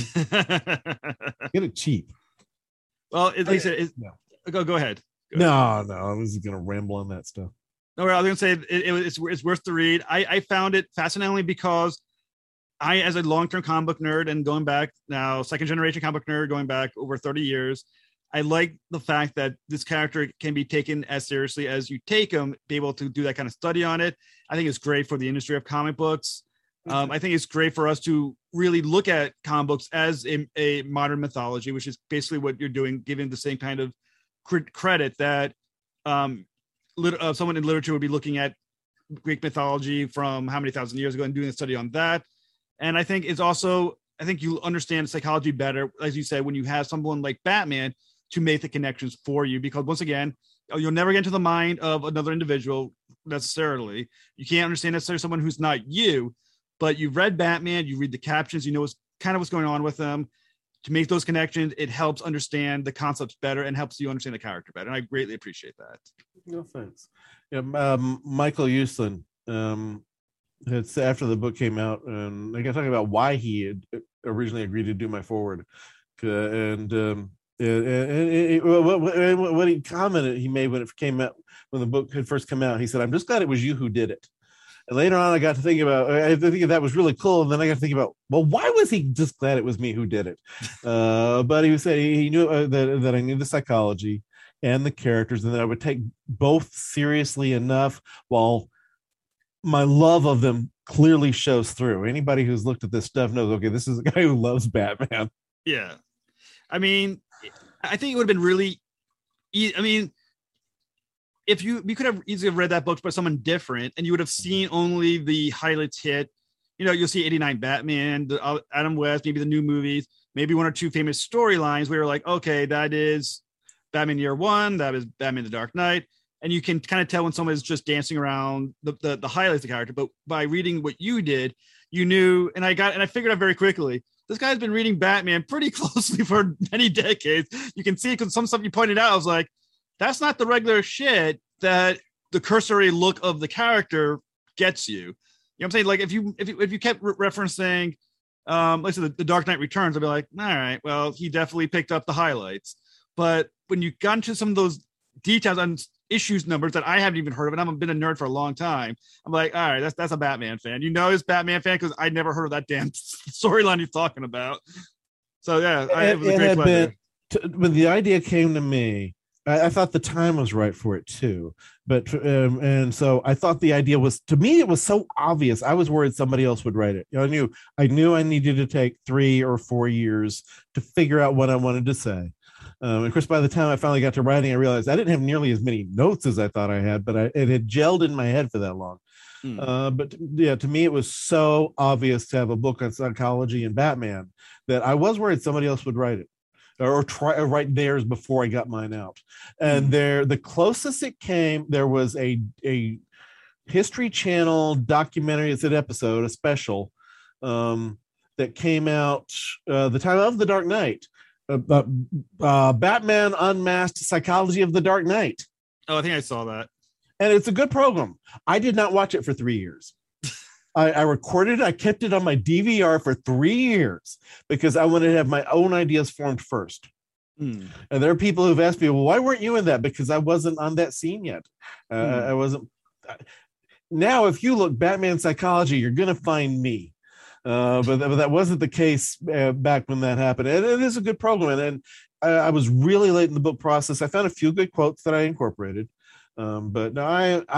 Get it cheap.
Well, like I said, go ahead.
No, I was going to ramble on that stuff.
No, I was going to say it's worth the read. I found it fascinating because I, as a long-term comic book nerd and going back now, second generation comic book nerd, going back over 30 years, I like the fact that this character can be taken as seriously as you take him, be able to do that kind of study on it. I think it's great for the industry of comic books. I think it's great for us to really look at comic books as a modern mythology, which is basically what you're doing, giving the same kind of credit that someone in literature would be looking at Greek mythology from how many thousand years ago and doing a study on that. And I think I think you understand psychology better, as you said, when you have someone like Batman to make the connections for you, because once again, you'll never get into the mind of another individual necessarily. You can't understand necessarily someone who's not you, but you've read Batman, you read the captions, you know what's going on with them. To make those connections, it helps understand the concepts better and helps you understand the character better. And I greatly appreciate that.
No, thanks. Yeah, Michael Uslan, it's after the book came out, and I got talking about why he had originally agreed to do my forward, and what he commented he made when it came out, when the book had first come out, he said, "I'm just glad it was you who did it." And later on, I got to think that was really cool. And then I got to think about, well, why was he just glad it was me who did it? But he said he knew that I knew the psychology and the characters, and that I would take both seriously enough while my love of them clearly shows through. Anybody who's looked at this stuff knows, okay, this is a guy who loves Batman.
Yeah. I mean, I think it would have been really easy. I mean, if you could have easily read that book by someone different, and you would have seen only the highlights hit, you'll see 89 Batman, Adam West, maybe the new movies, maybe one or two famous storylines where you're like, okay, that is Batman Year One, that is Batman The Dark Knight. And you can kind of tell when someone is just dancing around the highlights of the character. But by reading what you did, you knew, and I figured out very quickly, this guy's been reading Batman pretty closely for many decades. You can see, because some stuff you pointed out, I was like, that's not the regular shit that the cursory look of the character gets you. You know what I'm saying? Like if you kept referencing, let's say the Dark Knight Returns, I'd be like, all right, well, he definitely picked up the highlights. But when you got into some of those details on issues numbers that I haven't even heard of, and I've been a nerd for a long time, I'm like, all right, that's a Batman fan. He's Batman fan because I never heard of that damn storyline he's talking about. So yeah, it was a great pleasure.
When the idea came to me, I thought the time was right for it too, but and so I thought the idea was, to me, it was so obvious. I was worried somebody else would write it. I knew I needed to take 3 or 4 years to figure out what I wanted to say. And of course, by the time I finally got to writing, I realized I didn't have nearly as many notes as I thought I had, but it had gelled in my head for that long. But yeah, to me, it was so obvious to have a book on psychology and Batman that I was worried somebody else would write it. Or write theirs before I got mine out. And the closest it came, there was a History Channel documentary. It's an episode, a special, that came out the time of The Dark Knight. Batman Unmasked: Psychology of the Dark Knight.
Oh, I think I saw that.
And it's a good program. I did not watch it for 3 years. I recorded it. I kept it on my DVR for 3 years because I wanted to have my own ideas formed first. And there are people who've asked me, well, why weren't you in that? Because I wasn't on that scene yet. I wasn't. Now, if you look Batman Psychology, you're going to find me. But that wasn't the case back when that happened. And it is a good program. And I was really late in the book process. I found a few good quotes that I incorporated. But no,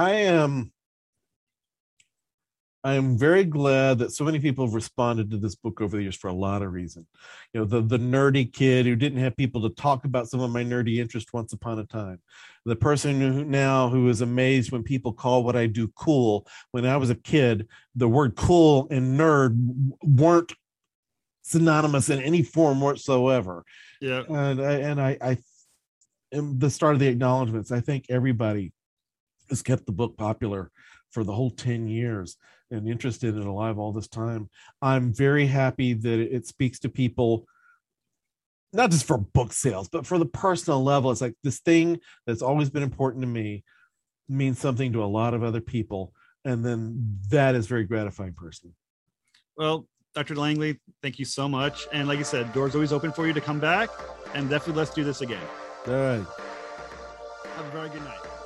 I am very glad that so many people have responded to this book over the years for a lot of reasons. The nerdy kid who didn't have people to talk about some of my nerdy interests once upon a time. The person who is amazed when people call what I do cool. When I was a kid, the word cool and nerd weren't synonymous in any form whatsoever.
Yeah.
And I am the start of the acknowledgments. I think everybody has kept the book popular for the whole 10 years and interested and alive all this time. I'm very happy that it speaks to people, not just for book sales, but for the personal level. It's like this thing that's always been important to me means something to a lot of other people. And then that is very gratifying personally.
Well, Dr. Langley, thank you so much. And like I said, doors always open for you to come back, and definitely let's do this again.
All right.
Have a very good night.